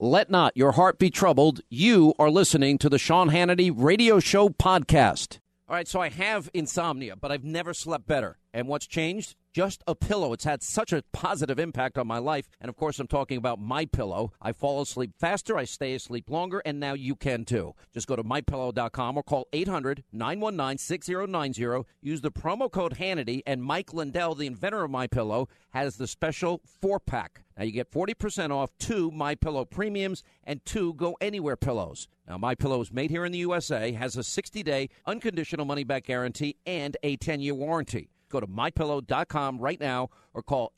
Let not your heart be troubled. You are listening to the Sean Hannity Radio Show podcast. All right, so I have insomnia, but I've never slept better. And what's changed? Just a pillow. It's had such a positive impact on my life. And, of course, I'm talking about MyPillow. I fall asleep faster, I stay asleep longer, and now you can, too. Just go to MyPillow.com or call 800-919-6090. Use the promo code Hannity, and Mike Lindell, the inventor of MyPillow, has the special 4-pack. Now, you get 40% off 2 MyPillow Premiums and 2 Go Anywhere pillows. Now, MyPillow is made here in the USA, has a 60-day unconditional money-back guarantee, and a 10-year warranty. Go to MyPillow.com right now or call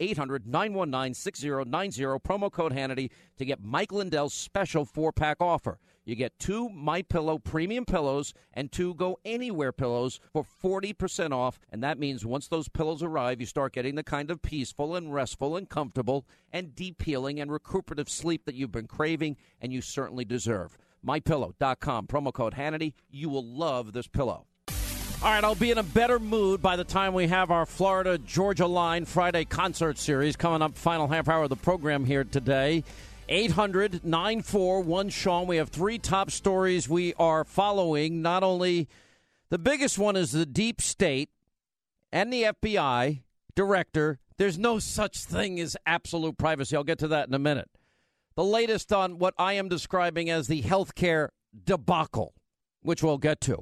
800-919-6090, promo code Hannity, to get Mike Lindell's special 4-pack offer. You get 2 MyPillow premium pillows and 2 Go Anywhere pillows for 40% off, and that means once those pillows arrive, you start getting the kind of peaceful and restful and comfortable and deep-healing and recuperative sleep that you've been craving and you certainly deserve. MyPillow.com, promo code Hannity. You will love this pillow. All right, I'll be in a better mood by the time we have our Florida-Georgia Line Friday concert series coming up, final half hour of the program here today. 800-941-SEAN. We have 3 top stories we are following. Not only the biggest one is the deep state and the FBI director. There's no such thing as absolute privacy. I'll get to that in a minute. The latest on what I am describing as the healthcare debacle, which we'll get to,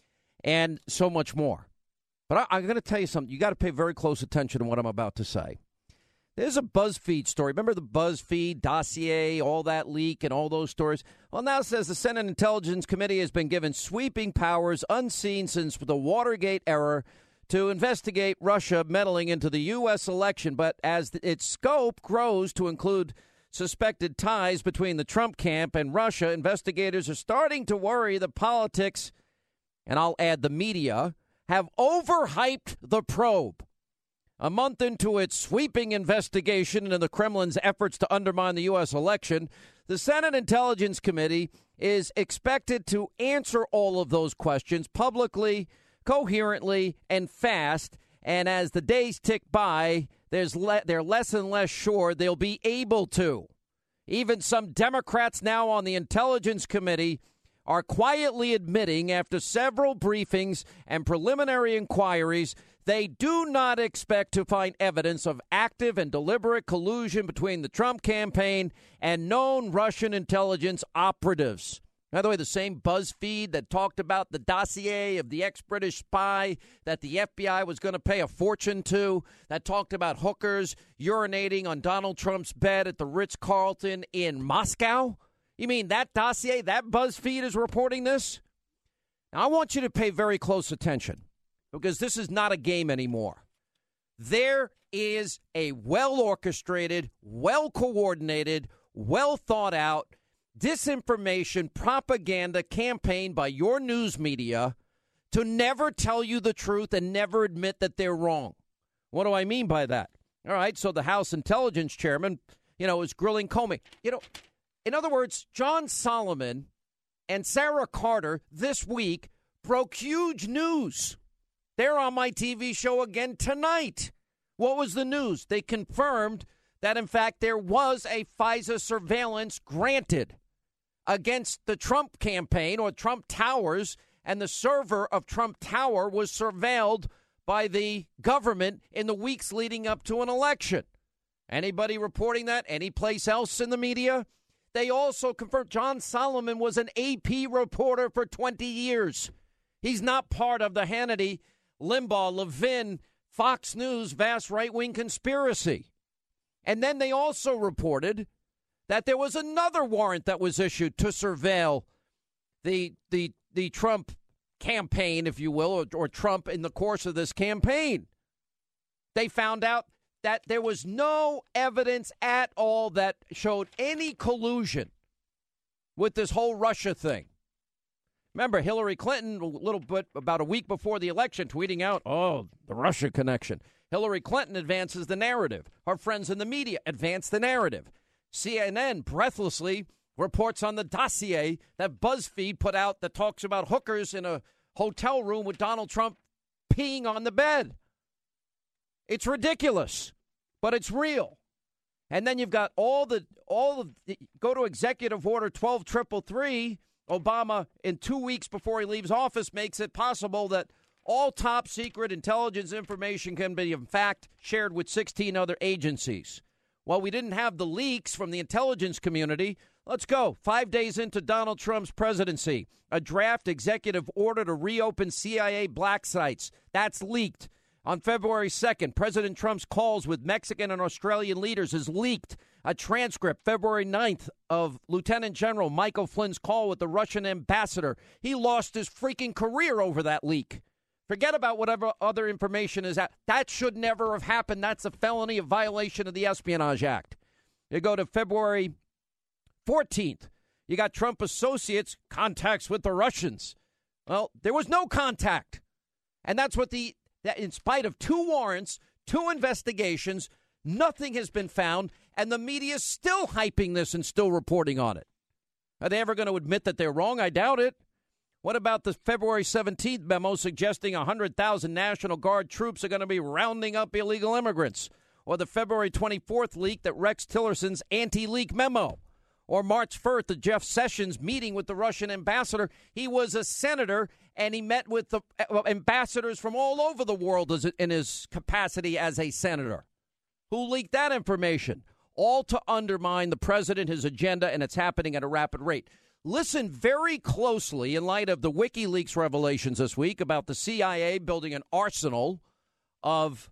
and so much more. But I'm going to tell you something. You got to pay very close attention to what I'm about to say. There's a BuzzFeed story. Remember the BuzzFeed dossier, all that leak and all those stories? Well, now it says the Senate Intelligence Committee has been given sweeping powers unseen since the Watergate era to investigate Russia meddling into the U.S. election. But as its scope grows to include suspected ties between the Trump camp and Russia, investigators are starting to worry the politics, and I'll add the media, have overhyped the probe. A month into its sweeping investigation into the Kremlin's efforts to undermine the U.S. election, the Senate Intelligence Committee is expected to answer all of those questions publicly, coherently, and fast. And as the days tick by, they're less and less sure they'll be able to. Even some Democrats now on the Intelligence Committee are quietly admitting, after several briefings and preliminary inquiries, they do not expect to find evidence of active and deliberate collusion between the Trump campaign and known Russian intelligence operatives. By the way, the same BuzzFeed that talked about the dossier of the ex-British spy that the FBI was going to pay a fortune to, that talked about hookers urinating on Donald Trump's bed at the Ritz-Carlton in Moscow. You mean that dossier, that BuzzFeed is reporting this? Now, I want you to pay very close attention, because this is not a game anymore. There is a well-orchestrated, well-coordinated, well-thought-out disinformation propaganda campaign by your news media to never tell you the truth and never admit that they're wrong. What do I mean by that? All right, so the House Intelligence Chairman, is grilling Comey. In other words, John Solomon and Sarah Carter this week broke huge news. They're on my TV show again tonight. What was the news? They confirmed that, in fact, there was a FISA surveillance granted against the Trump campaign or Trump Towers, and the server of Trump Tower was surveilled by the government in the weeks leading up to an election. Anybody reporting that anyplace else in the media? They also confirmed John Solomon was an AP reporter for 20 years. He's not part of the Hannity, Limbaugh, Levin, Fox News vast right-wing conspiracy. And then they also reported that there was another warrant that was issued to surveil the Trump campaign, if you will, or Trump in the course of this campaign. They found out that there was no evidence at all that showed any collusion with this whole Russia thing. Remember, Hillary Clinton, a little bit about a week before the election, tweeting out, the Russia connection. Hillary Clinton advances the narrative. Her friends in the media advance the narrative. CNN breathlessly reports on the dossier that BuzzFeed put out that talks about hookers in a hotel room with Donald Trump peeing on the bed. It's ridiculous, but it's real. And then you've got all the go to Executive Order 12333. Obama, in 2 weeks before he leaves office, makes it possible that all top secret intelligence information can be, in fact, shared with 16 other agencies. Well, we didn't have the leaks from the intelligence community. Let's go. 5 days into Donald Trump's presidency, a draft executive order to reopen CIA black sites. That's leaked. On February 2nd, President Trump's calls with Mexican and Australian leaders is leaked. A transcript, February 9th, of Lieutenant General Michael Flynn's call with the Russian ambassador. He lost his freaking career over that leak. Forget about whatever other information is out. That should never have happened. That's a felony, a violation of the Espionage Act. You go to February 14th. You got Trump associates, contacts with the Russians. Well, there was no contact. And that's what that in spite of 2 warrants, 2 investigations, nothing has been found, and the media is still hyping this and still reporting on it. Are they ever going to admit that they're wrong? I doubt it. What about the February 17th memo suggesting 100,000 National Guard troops are going to be rounding up illegal immigrants? Or the February 24th leak that Rex Tillerson's anti-leak memo? Or March 1st, the Jeff Sessions meeting with the Russian ambassador. He was a senator, and he met with the ambassadors from all over the world in his capacity as a senator. Who leaked that information? All to undermine the president, his agenda, and it's happening at a rapid rate. Listen very closely in light of the WikiLeaks revelations this week about the CIA building an arsenal of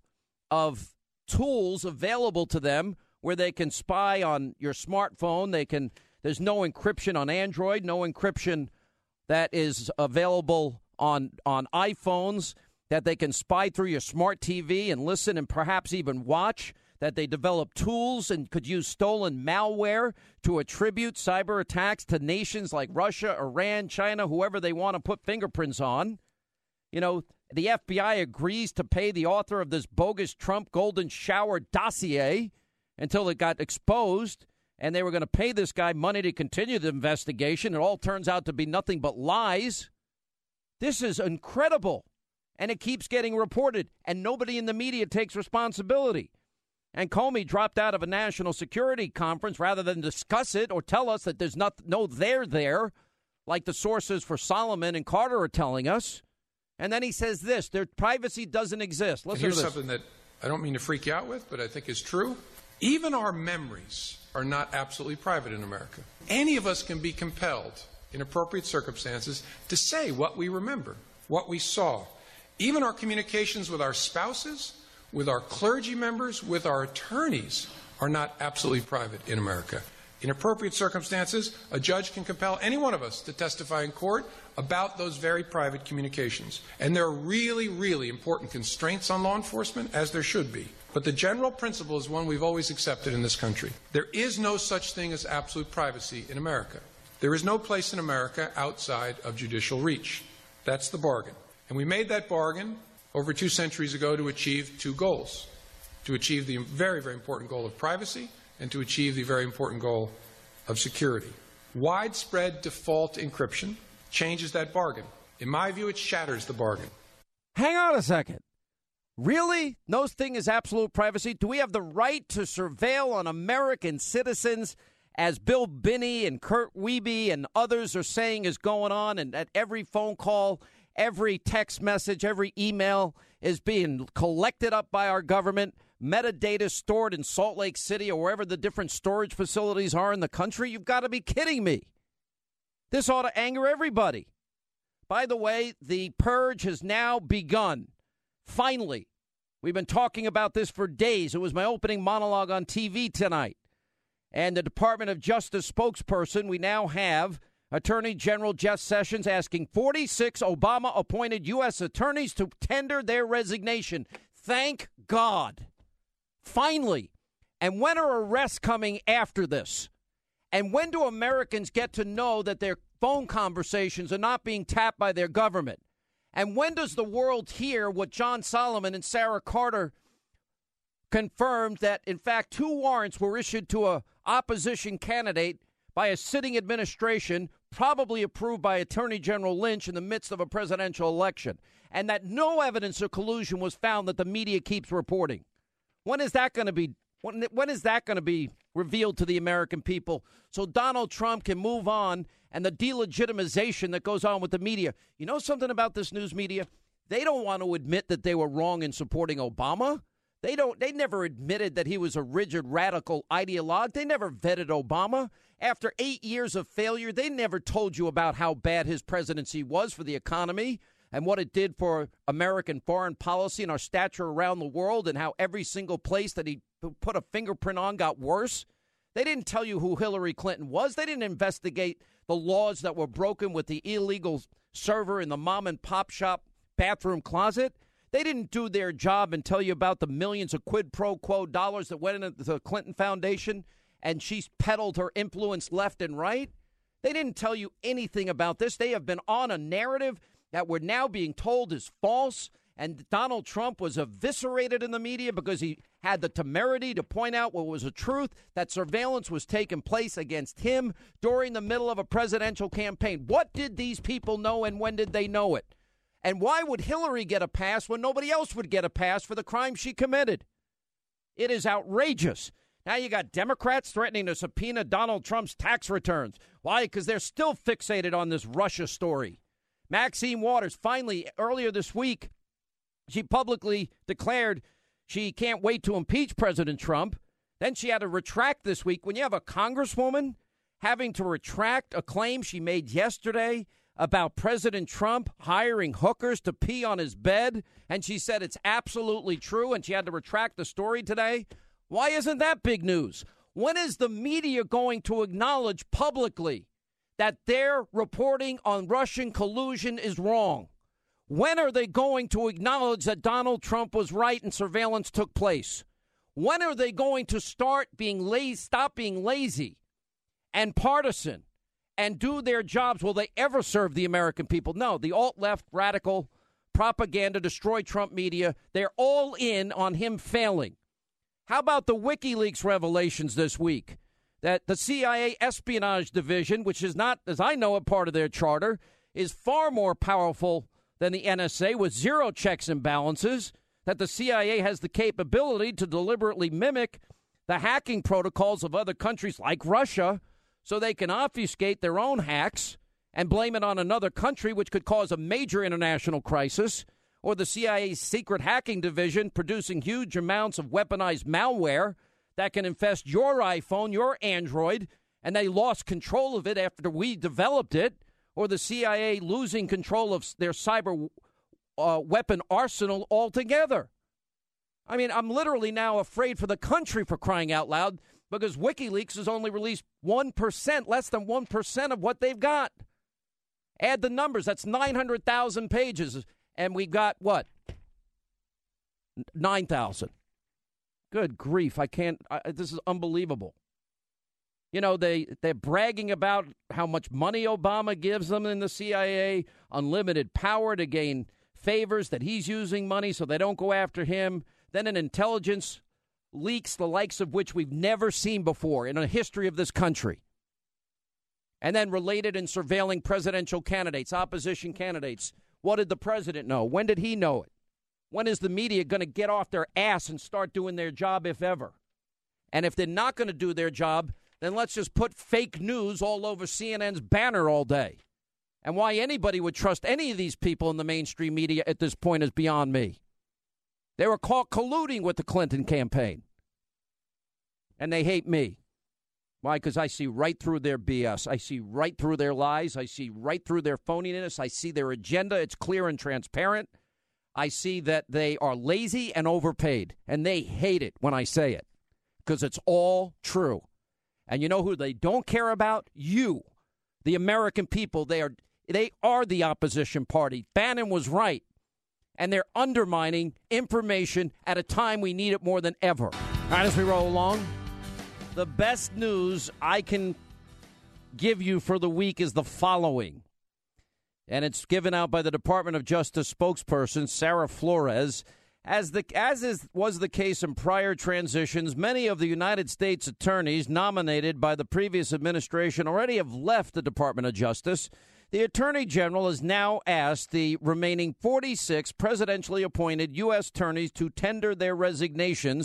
tools available to them where they can spy on your smartphone. There's no encryption on Android, no encryption that is available on iPhones, that they can spy through your smart TV and listen and perhaps even watch, that they develop tools and could use stolen malware to attribute cyber attacks to nations like Russia, Iran, China, whoever they want to put fingerprints on. You know, the FBI agrees to pay the author of this bogus Trump golden shower dossier until it got exposed, and they were going to pay this guy money to continue the investigation. It all turns out to be nothing but lies. This is incredible, and it keeps getting reported, and nobody in the media takes responsibility. And Comey dropped out of a national security conference rather than discuss it or tell us that there's no there there, like the sources for Solomon and Carter are telling us. And then he says this, their privacy doesn't exist. Listen Here's to this. Something that I don't mean to freak you out with, but I think is true. Even our memories are not absolutely private in America. Any of us can be compelled, in appropriate circumstances, to say what we remember, what we saw. Even our communications with our spouses, with our clergy members, with our attorneys, are not absolutely private in America. In appropriate circumstances, a judge can compel any one of us to testify in court about those very private communications. And there are really, really important constraints on law enforcement, as there should be. But the general principle is one we've always accepted in this country. There is no such thing as absolute privacy in America. There is no place in America outside of judicial reach. That's the bargain. And we made that bargain over 2 centuries ago to achieve 2 goals. To achieve the very, very important goal of privacy and to achieve the very important goal of security. Widespread default encryption changes that bargain. In my view, it shatters the bargain. Hang on a second. Really? No thing is absolute privacy? Do we have the right to surveil on American citizens, as Bill Binney and Kurt Wiebe and others are saying is going on, and at every phone call, every text message, every email is being collected up by our government, metadata stored in Salt Lake City or wherever the different storage facilities are in the country? You've got to be kidding me. This ought to anger everybody. By the way, the purge has now begun. Finally. We've been talking about this for days. It was my opening monologue on TV tonight. And the Department of Justice spokesperson, we now have Attorney General Jeff Sessions asking 46 Obama-appointed U.S. attorneys to tender their resignation. Thank God. Finally. And when are arrests coming after this? And when do Americans get to know that their phone conversations are not being tapped by their government? And when does the world hear what John Solomon and Sarah Carter confirmed, that, in fact, 2 warrants were issued to an opposition candidate by a sitting administration, probably approved by Attorney General Lynch in the midst of a presidential election, and that no evidence of collusion was found that the media keeps reporting? When is that going to be When is that going to be revealed to the American people so Donald Trump can move on and the delegitimization that goes on with the media? You know something about this news media? They don't want to admit that they were wrong in supporting Obama. They never admitted that he was a rigid, radical ideologue. They never vetted Obama. After 8 years of failure, they never told you about how bad his presidency was for the economy and what it did for American foreign policy and our stature around the world and how every single place that he put a fingerprint on got worse. They didn't tell you who Hillary Clinton was. They didn't investigate the laws that were broken with the illegal server in the mom and pop shop bathroom closet. They didn't do their job and tell you about the millions of quid pro quo dollars that went into the Clinton Foundation and she's peddled her influence left and right. They didn't tell you anything about this. They have been on a narrative that we're now being told is false. And Donald Trump was eviscerated in the media because he had the temerity to point out what was the truth, that surveillance was taking place against him during the middle of a presidential campaign. What did these people know and when did they know it? And why would Hillary get a pass when nobody else would get a pass for the crime she committed? It is outrageous. Now you got Democrats threatening to subpoena Donald Trump's tax returns. Why? Because they're still fixated on this Russia story. Maxine Waters, finally, earlier this week, she publicly declared she can't wait to impeach President Trump. Then she had to retract this week. When you have a congresswoman having to retract a claim she made yesterday about President Trump hiring hookers to pee on his bed, and she said it's absolutely true, and she had to retract the story today, why isn't that big news? When is the media going to acknowledge publicly that their reporting on Russian collusion is wrong? When are they going to acknowledge that Donald Trump was right and surveillance took place? When are they going to stop being lazy and partisan and do their jobs? Will they ever serve the American people? No, the alt-left radical propaganda, destroy Trump media, they're all in on him failing. How about the WikiLeaks revelations this week? That the CIA espionage division, which is not, as I know, a part of their charter, is far more powerful than the NSA with zero checks and balances, that the CIA has the capability to deliberately mimic the hacking protocols of other countries like Russia so they can obfuscate their own hacks and blame it on another country, which could cause a major international crisis, or the CIA's secret hacking division producing huge amounts of weaponized malware that can infest your iPhone, your Android, and they lost control of it after we developed it, or the CIA losing control of their cyber weapon arsenal altogether. I mean, I'm literally now afraid for the country, for crying out loud, because WikiLeaks has only released 1%, less than 1% of what they've got. Add the numbers, that's 900,000 pages, and we got what? 9,000. Good grief, this is unbelievable. You know, they're bragging about how much money Obama gives them in the CIA, unlimited power to gain favors, that he's using money so they don't go after him. Then an intelligence leaks the likes of which we've never seen before in the history of this country. And then related and surveilling presidential candidates, opposition candidates. What did the president know? When did he know it? When is the media going to get off their ass and start doing their job, if ever? And if they're not going to do their job, then let's just put fake news all over CNN's banner all day. And why anybody would trust any of these people in the mainstream media at this point is beyond me. They were caught colluding with the Clinton campaign. And they hate me. Why? Because I see right through their BS. I see right through their lies. I see right through their phoniness. I see their agenda. It's clear and transparent. I see that they are lazy and overpaid. And they hate it when I say it. Because it's all true. And you know who they don't care about? You, the American people. They are the opposition party. Bannon was right. And they're undermining information at a time we need it more than ever. All right, as we roll along, the best news I can give you for the week is the following. And it's given out by the Department of Justice spokesperson, Sarah Flores. Was the case in prior transitions, many of the United States attorneys nominated by the previous administration already have left the Department of Justice. The Attorney General has now asked the remaining 46 presidentially appointed U.S. attorneys to tender their resignations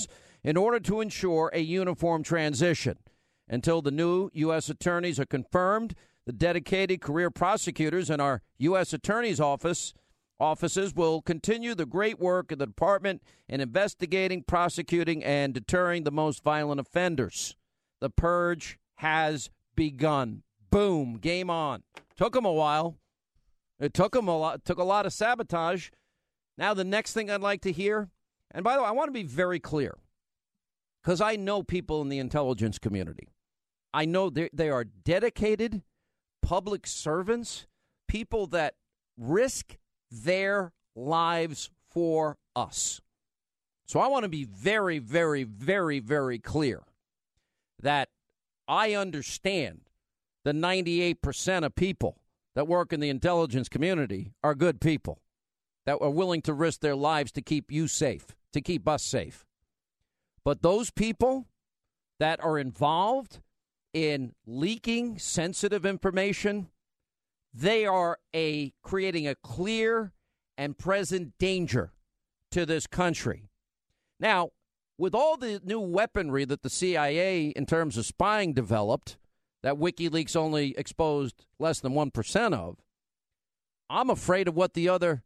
in order to ensure a uniform transition. Until the new U.S. attorneys are confirmed, the dedicated career prosecutors in our U.S. Attorney's offices will continue the great work of the department in investigating, prosecuting, and deterring the most violent offenders. The purge has begun. Boom. Game on. Took them a while. It took them a lot. Took a lot of sabotage. Now the next thing I'd like to hear, and by the way, I want to be very clear, because I know people in the intelligence community. I know they are dedicated public servants, people that risk their lives for us. So I want to be very, very, very, very clear that I understand the 98% of people that work in the intelligence community are good people that are willing to risk their lives to keep you safe, to keep us safe. But those people that are involved in leaking sensitive information, they are creating a clear and present danger to this country. Now, with all the new weaponry that the CIA, in terms of spying, developed, that WikiLeaks only exposed less than 1% of, I'm afraid of what the other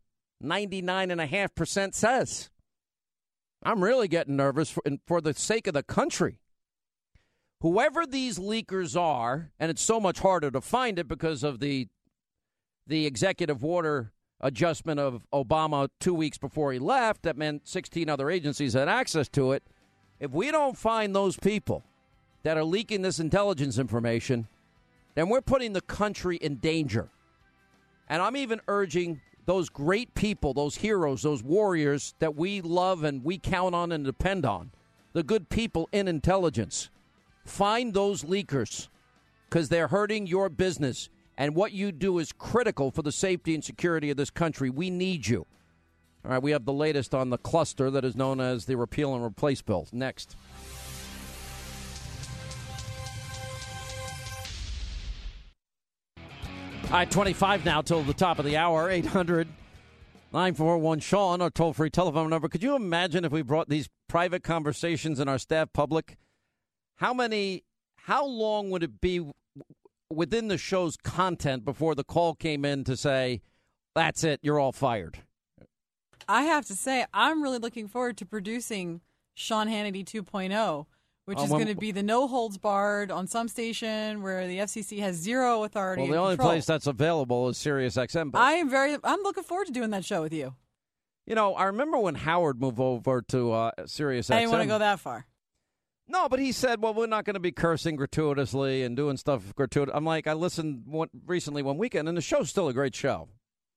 99.5% says. I'm really getting nervous for the sake of the country. Whoever these leakers are, and it's so much harder to find it because of the executive order adjustment of Obama 2 weeks before he left, that meant 16 other agencies had access to it. If we don't find those people that are leaking this intelligence information, then we're putting the country in danger. And I'm even urging those great people, those heroes, those warriors that we love and we count on and depend on, the good people in intelligence, find those leakers because they're hurting your business. And what you do is critical for the safety and security of this country. We need you. All right, we have the latest on the cluster that is known as the repeal and replace bill. Next. All right, 25 now till the top of the hour. 800-941-SEAN, our toll-free telephone number. Could you imagine if we brought these private conversations in our staff public? How long would it be within the show's content before the call came in to say, that's it, you're all fired? I have to say, I'm really looking forward to producing Sean Hannity 2.0, which is going to be the no holds barred on some station where the FCC has zero authority. Well, the only place that's available is SiriusXM. I'm looking forward to doing that show with you. You know, I remember when Howard moved over to SiriusXM. I didn't want to go that far. No, but he said, well, we're not going to be cursing gratuitously and doing stuff gratuitous. I'm like, I listened recently one weekend, and the show's still a great show.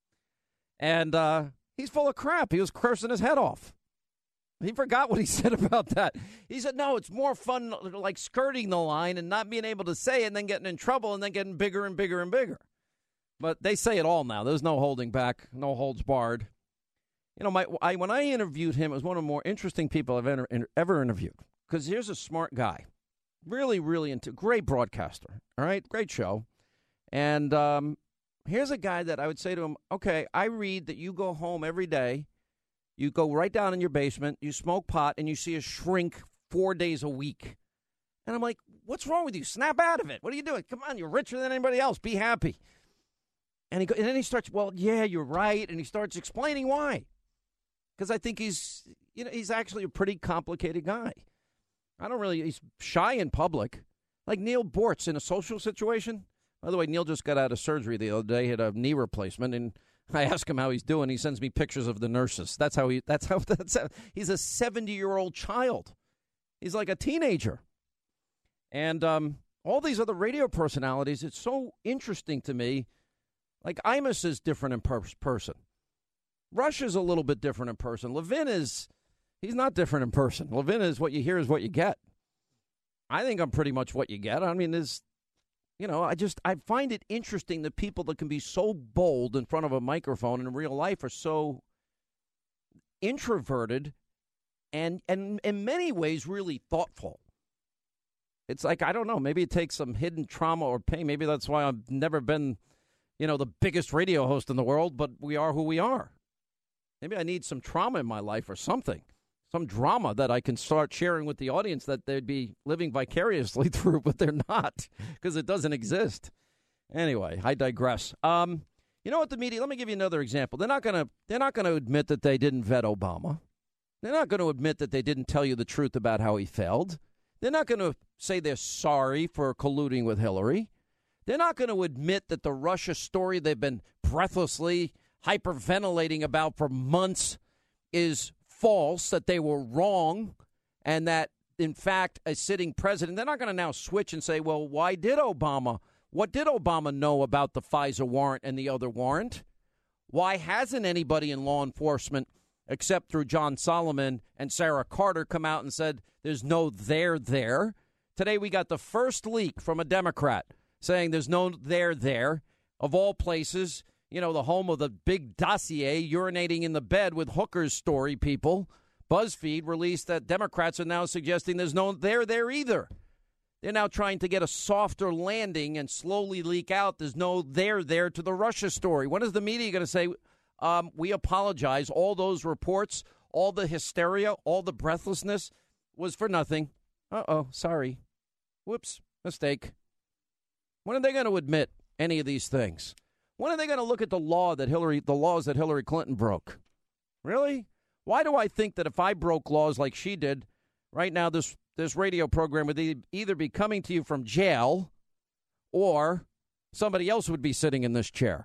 And he's full of crap. He was cursing his head off. He forgot what he said about that. He said, no, it's more fun like skirting the line and not being able to say it and then getting in trouble and then getting bigger and bigger and bigger. But they say it all now. There's no holding back, no holds barred. You know, when I interviewed him, it was one of the more interesting people I've ever interviewed. Because here's a smart guy, really, really great broadcaster, all right, great show. And here's a guy that I would say to him, okay, I read that you go home every day, you go right down in your basement, you smoke pot, and you see a shrink 4 days a week. And I'm like, what's wrong with you? Snap out of it. What are you doing? Come on, you're richer than anybody else. Be happy. And then he starts, well, yeah, you're right. And he starts explaining why. Because I think he's actually a pretty complicated guy. He's shy in public. Like Neil Bortz in a social situation. By the way, Neil just got out of surgery the other day, had a knee replacement, and I ask him how he's doing. He sends me pictures of the nurses. That's how he's a 70-year-old child. He's like a teenager. And all these other radio personalities, it's so interesting to me. Like Imus is different in person. Rush is a little bit different in person. Levin he's not different in person. Levin is what you hear is what you get. I think I'm pretty much what you get. I mean, I find it interesting that people that can be so bold in front of a microphone in real life are so introverted and in many ways really thoughtful. It's like, I don't know, maybe it takes some hidden trauma or pain. Maybe that's why I've never been, the biggest radio host in the world, but we are who we are. Maybe I need some trauma in my life or something. some drama that I can start sharing with the audience that they'd be living vicariously through, but they're not because it doesn't exist. Anyway, I digress. You know what the media? Let me give you another example. They're not going to admit that they didn't vet Obama. They're not going to admit that they didn't tell you the truth about how he failed. They're not going to say they're sorry for colluding with Hillary. They're not going to admit that the Russia story they've been breathlessly hyperventilating about for months is false, that they were wrong, and that, in fact, a sitting president, they're not going to now switch and say, well, why did Obama? What did Obama know about the FISA warrant and the other warrant? Why hasn't anybody in law enforcement, except through John Solomon and Sarah Carter, come out and said there's no there there? Today we got the first leak from a Democrat saying there's no there. Of all places, you know, the home of the big dossier, urinating in the bed with hookers story people. BuzzFeed released that Democrats are now suggesting there's no there either. They're now trying to get a softer landing and slowly leak out there's no there to the Russia story. When is the media going to say, we apologize, all those reports, all the hysteria, all the breathlessness was for nothing? Sorry. Whoops, mistake. When are they going to admit any of these things? When are they going to look at the laws that Hillary Clinton broke? Really? Why do I think that if I broke laws like she did, right now this radio program would either be coming to you from jail or somebody else would be sitting in this chair?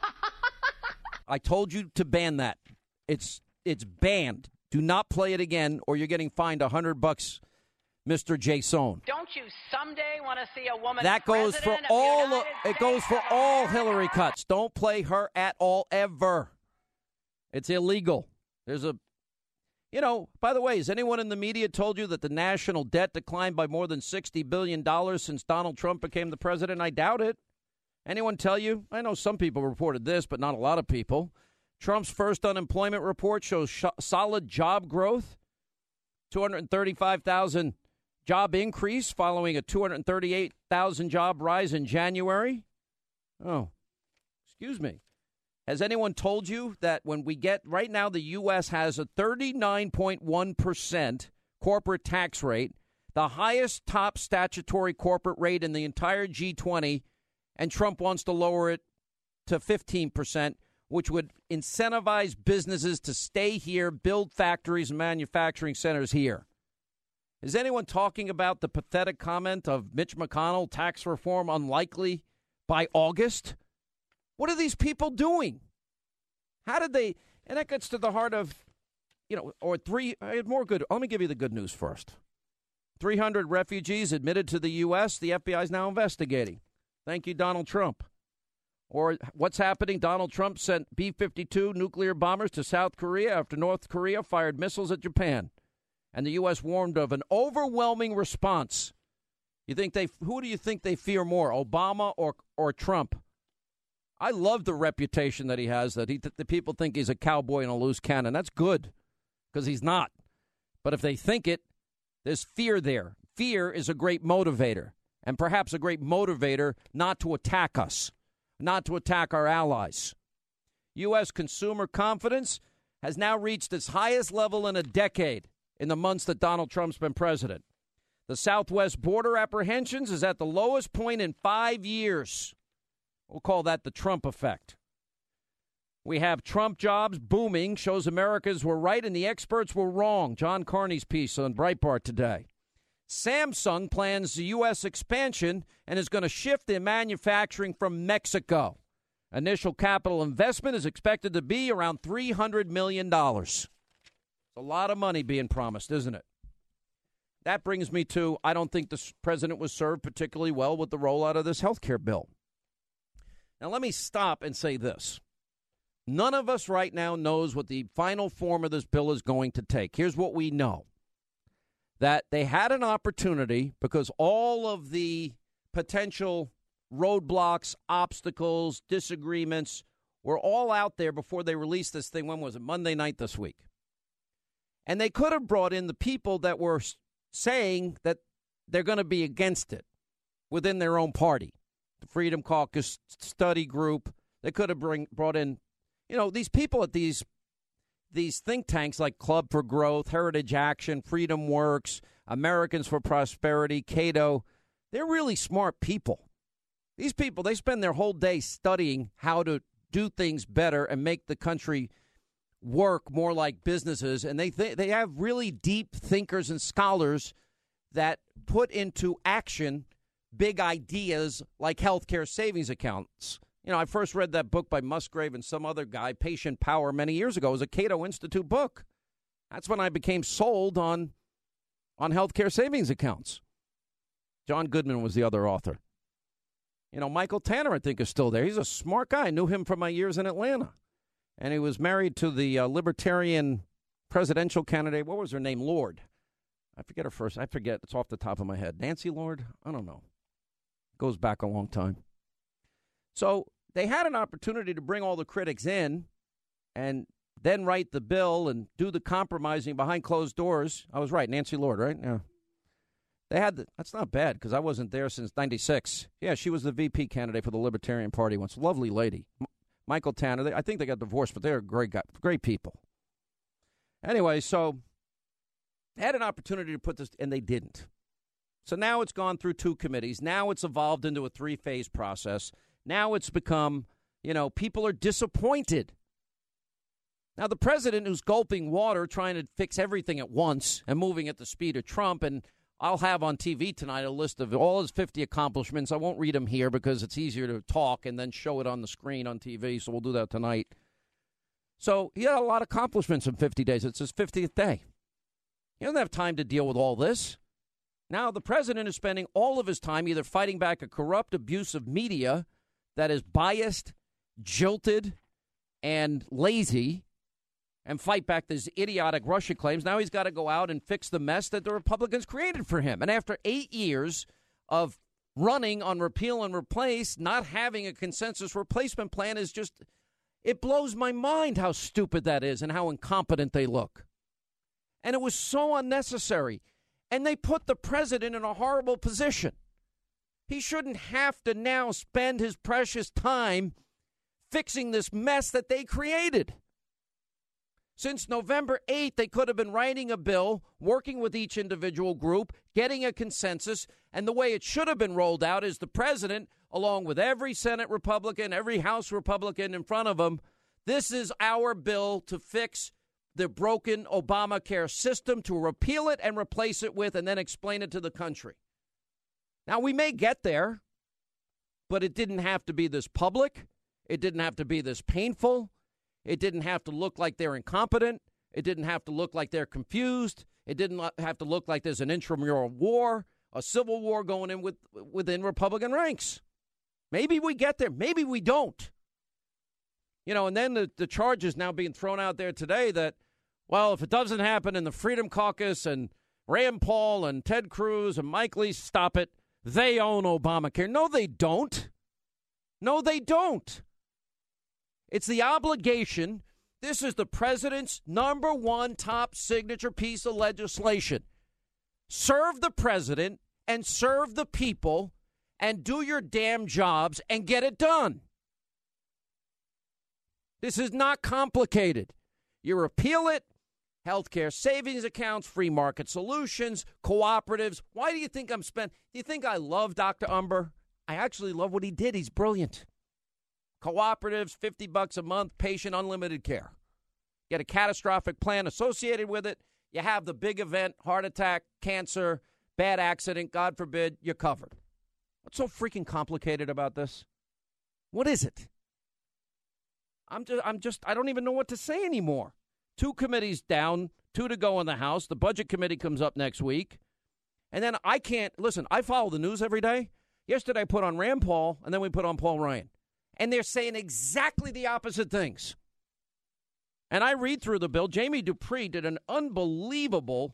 I told you to ban that. It's banned. Do not play it again or you're getting fined $100, Mr. Jason. Don't you someday want to see a woman that goes for all? It goes for all Hillary cuts. Don't play her at all ever. It's illegal. There's a, by the way, has anyone in the media told you that the national debt declined by more than $60 billion since Donald Trump became the president? I doubt it. Anyone tell you? I know some people reported this, but not a lot of people. Trump's first unemployment report shows solid job growth, 235,000 job increase following a 238,000 job rise in January. Oh, excuse me. Has anyone told you that when we get right now, the U.S. has a 39.1% corporate tax rate, the highest top statutory corporate rate in the entire G20, and Trump wants to lower it to 15%, which would incentivize businesses to stay here, build factories and manufacturing centers here. Is anyone talking about the pathetic comment of Mitch McConnell, tax reform unlikely by August? What are these people doing? How did they? And that gets to the heart of, let me give you the good news first. 300 refugees admitted to the U.S. The FBI is now investigating. Thank you, Donald Trump. Or what's happening? Donald Trump sent B-52 nuclear bombers to South Korea after North Korea fired missiles at Japan. And the U.S. warned of an overwhelming response. Who do you think they fear more, Obama or Trump? I love the reputation that he has, that the people think he's a cowboy in a loose cannon. That's good, because he's not. But if they think it, there's fear there. Fear is a great motivator, and perhaps a great motivator not to attack us, not to attack our allies. U.S. consumer confidence has now reached its highest level in a decade in the months that Donald Trump's been president. The southwest border apprehensions is at the lowest point in 5 years. We'll call that the Trump effect. We have Trump jobs booming, shows Americans were right and the experts were wrong. John Carney's piece on Breitbart today. Samsung plans the U.S. expansion and is going to shift their manufacturing from Mexico. Initial capital investment is expected to be around $300 million. A lot of money being promised, isn't it? That brings me to, I don't think the president was served particularly well with the rollout of this health care bill. Now, let me stop and say this. None of us right now knows what the final form of this bill is going to take. Here's what we know. That they had an opportunity because all of the potential roadblocks, obstacles, disagreements were all out there before they released this thing. When was it? Monday night this week. And they could have brought in the people that were saying that they're going to be against it within their own party. The Freedom Caucus study group. They could have brought in, these people at these, these think tanks like Club for Growth, Heritage Action, Freedom Works, Americans for Prosperity, Cato, they're really smart people. These people, they spend their whole day studying how to do things better and make the country work more like businesses. And they have really deep thinkers and scholars that put into action big ideas like healthcare savings accounts. You know, I first read that book by Musgrave and some other guy, Patient Power, many years ago. It was a Cato Institute book. That's when I became sold on healthcare savings accounts. John Goodman was the other author. You know, Michael Tanner, I think, is still there. He's a smart guy. I knew him from my years in Atlanta. And he was married to the Libertarian presidential candidate. What was her name? Lord. I forget her first. I forget. It's off the top of my head. Nancy Lord? I don't know. Goes back a long time. So they had an opportunity to bring all the critics in and then write the bill and do the compromising behind closed doors. I was right. Nancy Lord, right? Yeah. They had that's not bad because I wasn't there since 96. Yeah, she was the VP candidate for the Libertarian Party once. Lovely lady. Michael Tanner. I think they got divorced, but they're great people. Anyway, so they had an opportunity to put this, and they didn't. So now it's gone through 2 committees. Now it's evolved into a 3-phase process. Now it's become, people are disappointed. Now, the president who's gulping water, trying to fix everything at once and moving at the speed of Trump, and I'll have on TV tonight a list of all his 50 accomplishments. I won't read them here because it's easier to talk and then show it on the screen on TV, so we'll do that tonight. So he had a lot of accomplishments in 50 days. It's his 50th day. He doesn't have time to deal with all this. Now the president is spending all of his time either fighting back a corrupt, abusive media that is biased, jilted, and lazy, and fight back these idiotic Russia claims. Now he's got to go out and fix the mess that the Republicans created for him. And after 8 years of running on repeal and replace, not having a consensus replacement plan is just, it blows my mind how stupid that is and how incompetent they look. And it was so unnecessary. And they put the president in a horrible position. He shouldn't have to now spend his precious time fixing this mess that they created. Since November 8th, they could have been writing a bill, working with each individual group, getting a consensus, and the way it should have been rolled out is the president, along with every Senate Republican, every House Republican in front of him, this is our bill to fix the broken Obamacare system, to repeal it and replace it with, and then explain it to the country. Now, we may get there, but it didn't have to be this public. It didn't have to be this painful. It didn't have to look like they're incompetent. It didn't have to look like they're confused. It didn't have to look like there's an intramural war, a civil war going in within Republican ranks. Maybe we get there. Maybe we don't. And then the charge is now being thrown out there today that, well, if it doesn't happen in the Freedom Caucus and Rand Paul and Ted Cruz and Mike Lee stop it, they own Obamacare. No, they don't. No, they don't. It's the obligation. This is the president's number one top signature piece of legislation. Serve the president and serve the people and do your damn jobs and get it done. This is not complicated. You repeal it, healthcare savings accounts, free market solutions, cooperatives. Why do you think do you think I love Dr. Umber? I actually love what he did. He's brilliant. Cooperatives, $50 a month, patient unlimited care. Get a catastrophic plan associated with it. You have the big event, heart attack, cancer, bad accident, God forbid, you're covered. What's so freaking complicated about this? What is it? I don't even know what to say anymore. 2 committees down, 2 to go in the House. The Budget Committee comes up next week. And then I follow the news every day. Yesterday I put on Rand Paul, and then we put on Paul Ryan. And they're saying exactly the opposite things. And I read through the bill. Jamie Dupree did an unbelievable,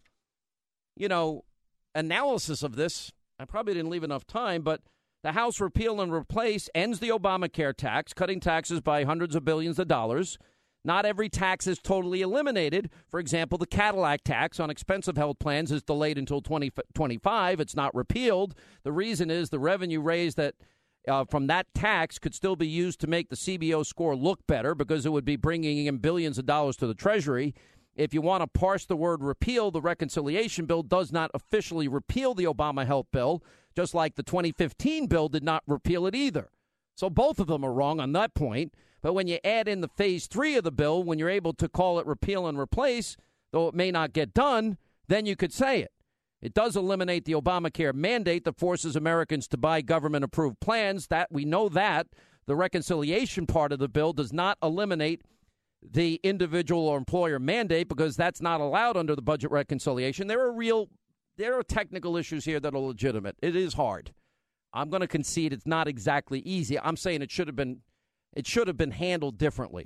analysis of this. I probably didn't leave enough time, but the House repeal and replace ends the Obamacare tax, cutting taxes by hundreds of billions of dollars. Not every tax is totally eliminated. For example, the Cadillac tax on expensive health plans is delayed until 2025. It's not repealed. The reason is the revenue raised that from that tax could still be used to make the CBO score look better because it would be bringing in billions of dollars to the Treasury. If you want to parse the word repeal, the reconciliation bill does not officially repeal the Obama health bill, just like the 2015 bill did not repeal it either. So both of them are wrong on that point. But when you add in the phase 3 of the bill, when you're able to call it repeal and replace, though it may not get done, then you could say it. It does eliminate the Obamacare mandate that forces Americans to buy government-approved plans. That we know that. The reconciliation part of the bill does not eliminate the individual or employer mandate because that's not allowed under the budget reconciliation. There are technical issues here that are legitimate. It is hard. I'm going to concede it's not exactly easy. I'm saying it should have been handled differently.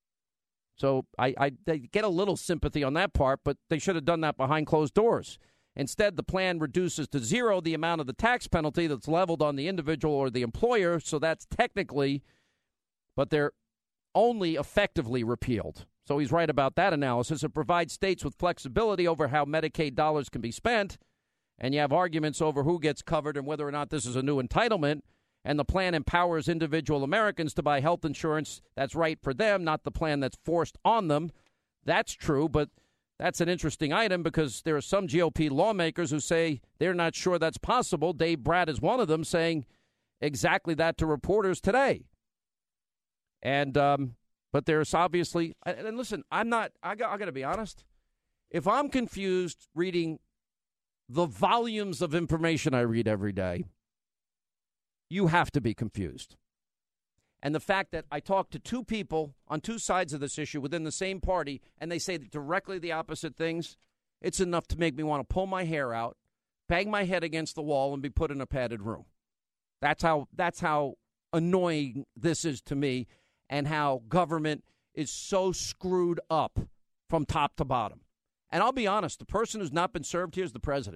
So I get a little sympathy on that part, but they should have done that behind closed doors. Instead, the plan reduces to zero the amount of the tax penalty that's leveled on the individual or the employer, so that's technically, but they're only effectively repealed. So he's right about that analysis. It provides states with flexibility over how Medicaid dollars can be spent, and you have arguments over who gets covered and whether or not this is a new entitlement, and the plan empowers individual Americans to buy health insurance that's right for them, not the plan that's forced on them. That's true, but that's an interesting item because there are some GOP lawmakers who say they're not sure that's possible. Dave Bratt is one of them saying exactly that to reporters today. And but there's obviously, and listen, I got to be honest. If I'm confused reading the volumes of information I read every day, you have to be confused. And the fact that I talked to two people on two sides of this issue within the same party, and they say directly the opposite things, it's enough to make me want to pull my hair out, bang my head against the wall, and be put in a padded room. That's how annoying this is to me, and how government is so screwed up from top to bottom. And I'll be honest, the person who's not been served here is the president.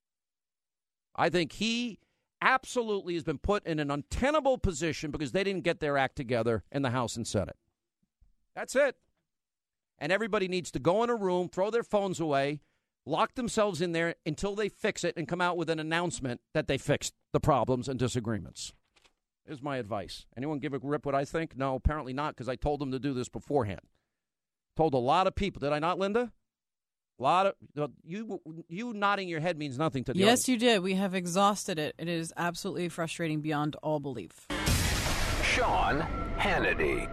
I think he absolutely has been put in an untenable position because they didn't get their act together in the House and Senate. That's it. And everybody needs to go in a room, throw their phones away, lock themselves in there until they fix it and come out with an announcement that they fixed the problems and disagreements. Is my advice. Anyone give a rip what I think? No, apparently not, because I told them to do this beforehand. Told a lot of people. Did I not, Linda? A lot of you nodding your head means nothing to the Yes, audience. you did. We have exhausted it. It is absolutely frustrating beyond all belief. Sean Hannity.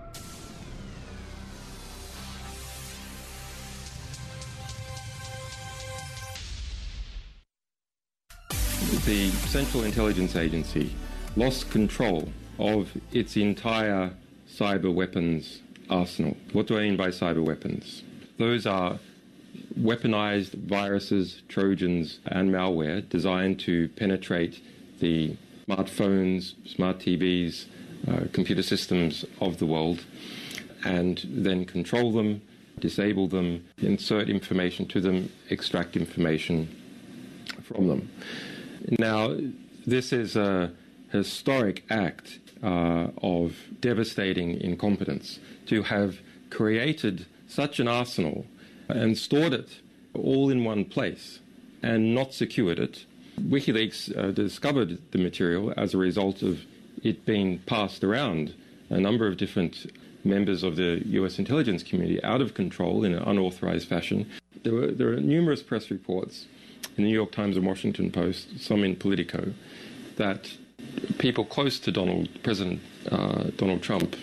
The Central Intelligence Agency lost control of its entire cyber weapons arsenal. What do I mean by cyber weapons? Those are weaponized viruses, trojans, and malware designed to penetrate the smartphones, smart TVs, computer systems of the world, and then control them, disable them, insert information to them, extract information from them. Now, this is a historic act of devastating incompetence to have created such an arsenal and stored it all in one place and not secured it. WikiLeaks discovered the material as a result of it being passed around a number of different members of the U.S. intelligence community out of control in an unauthorized fashion. There are numerous press reports in the New York Times and Washington Post, some in Politico, that people close to President Donald Trump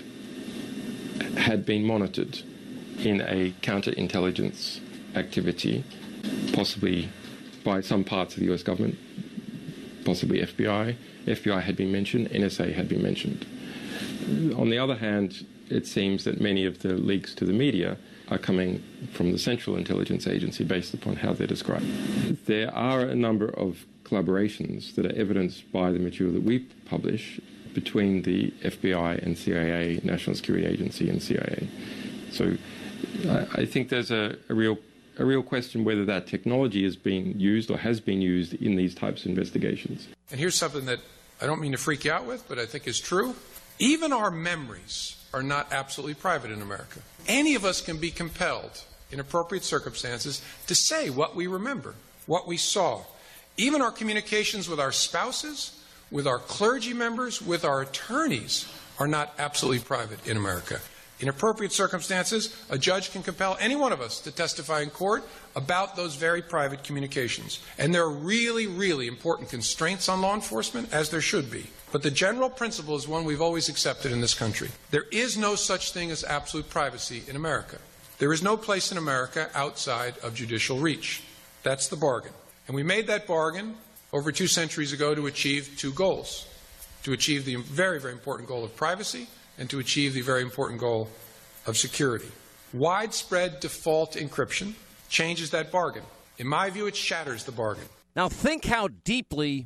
had been monitored in a counterintelligence activity, possibly by some parts of the U.S. government, possibly FBI. FBI had been mentioned, NSA had been mentioned. On the other hand, it seems that many of the leaks to the media are coming from the Central Intelligence Agency based upon how they're described. There are a number of collaborations that are evidenced by the material that we publish between the FBI and CIA, National Security Agency and CIA. So I think there's a real question whether that technology is being used or has been used in these types of investigations. And here's something that I don't mean to freak you out with, but I think is true. Even our memories are not absolutely private in America. Any of us can be compelled, in appropriate circumstances, to say what we remember, what we saw. Even our communications with our spouses with our clergy members, with our attorneys, are not absolutely private in America. In appropriate circumstances, a judge can compel any one of us to testify in court about those very private communications. And there are really, really important constraints on law enforcement, as there should be. But the general principle is one we've always accepted in this country. There is no such thing as absolute privacy in America. There is no place in America outside of judicial reach. That's the bargain. And we made that bargain over 2 centuries ago to achieve 2 goals. To achieve the very, very important goal of privacy and to achieve the very important goal of security. Widespread default encryption changes that bargain. In my view, it shatters the bargain. Now, think deeply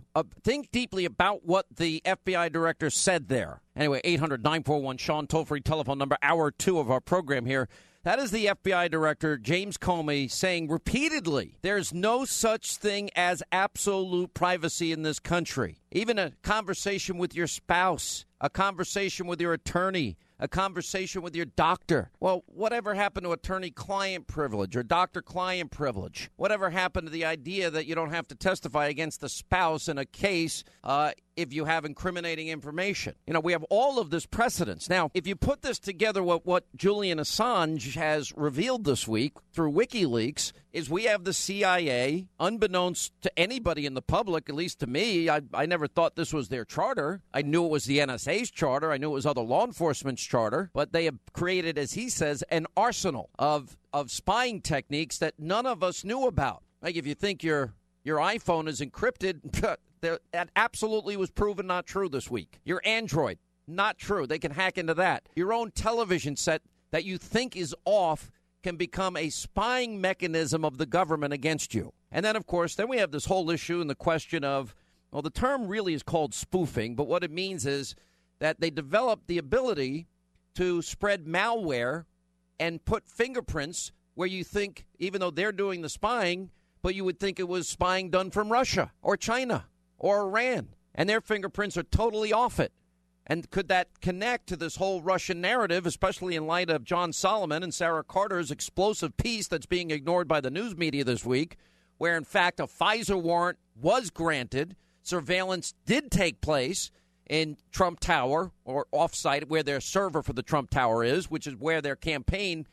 about what the FBI director said there. Anyway, 800-941-SEAN, toll-free telephone number, hour 2 of our program here. That is the FBI director, James Comey, saying repeatedly, there's no such thing as absolute privacy in this country. Even a conversation with your spouse, a conversation with your attorney, a conversation with your doctor. Well, whatever happened to attorney-client privilege or doctor-client privilege? Whatever happened to the idea that you don't have to testify against the spouse in a case if you have incriminating information? You know, we have all of this precedence. Now, if you put this together, what Julian Assange has revealed this week through WikiLeaks is we have the CIA, unbeknownst to anybody in the public, at least to me. I never thought this was their charter. I knew it was the NSA's charter. I knew it was other law enforcement's charter. But they have created, as he says, an arsenal of spying techniques that none of us knew about. Like if you think your iPhone is encrypted, that absolutely was proven not true this week. Your Android, not true. They can hack into that. Your own television set that you think is off can become a spying mechanism of the government against you. And then, of course, then we have this whole issue and the question of, well, the term really is called spoofing, but what it means is that they develop the ability to spread malware and put fingerprints where you think, even though they're doing the spying, but you would think it was spying done from Russia or China or Iran, and their fingerprints are totally off it. And could that connect to this whole Russian narrative, especially in light of John Solomon and Sarah Carter's explosive piece that's being ignored by the news media this week, where, in fact, a FISA warrant was granted, surveillance did take place in Trump Tower or offsite where their server for the Trump Tower is, which is where their campaign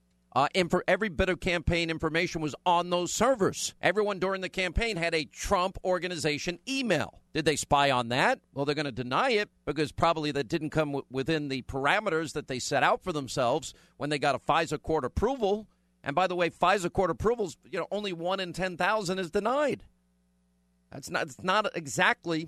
every bit of campaign information was on those servers. Everyone during the campaign had a Trump organization email. Did they spy on that? Well, they're going to deny it because probably that didn't come within the parameters that they set out for themselves when they got a FISA court approval. And by the way, FISA court approvals, only 1 in 10,000 is denied. It's not exactly,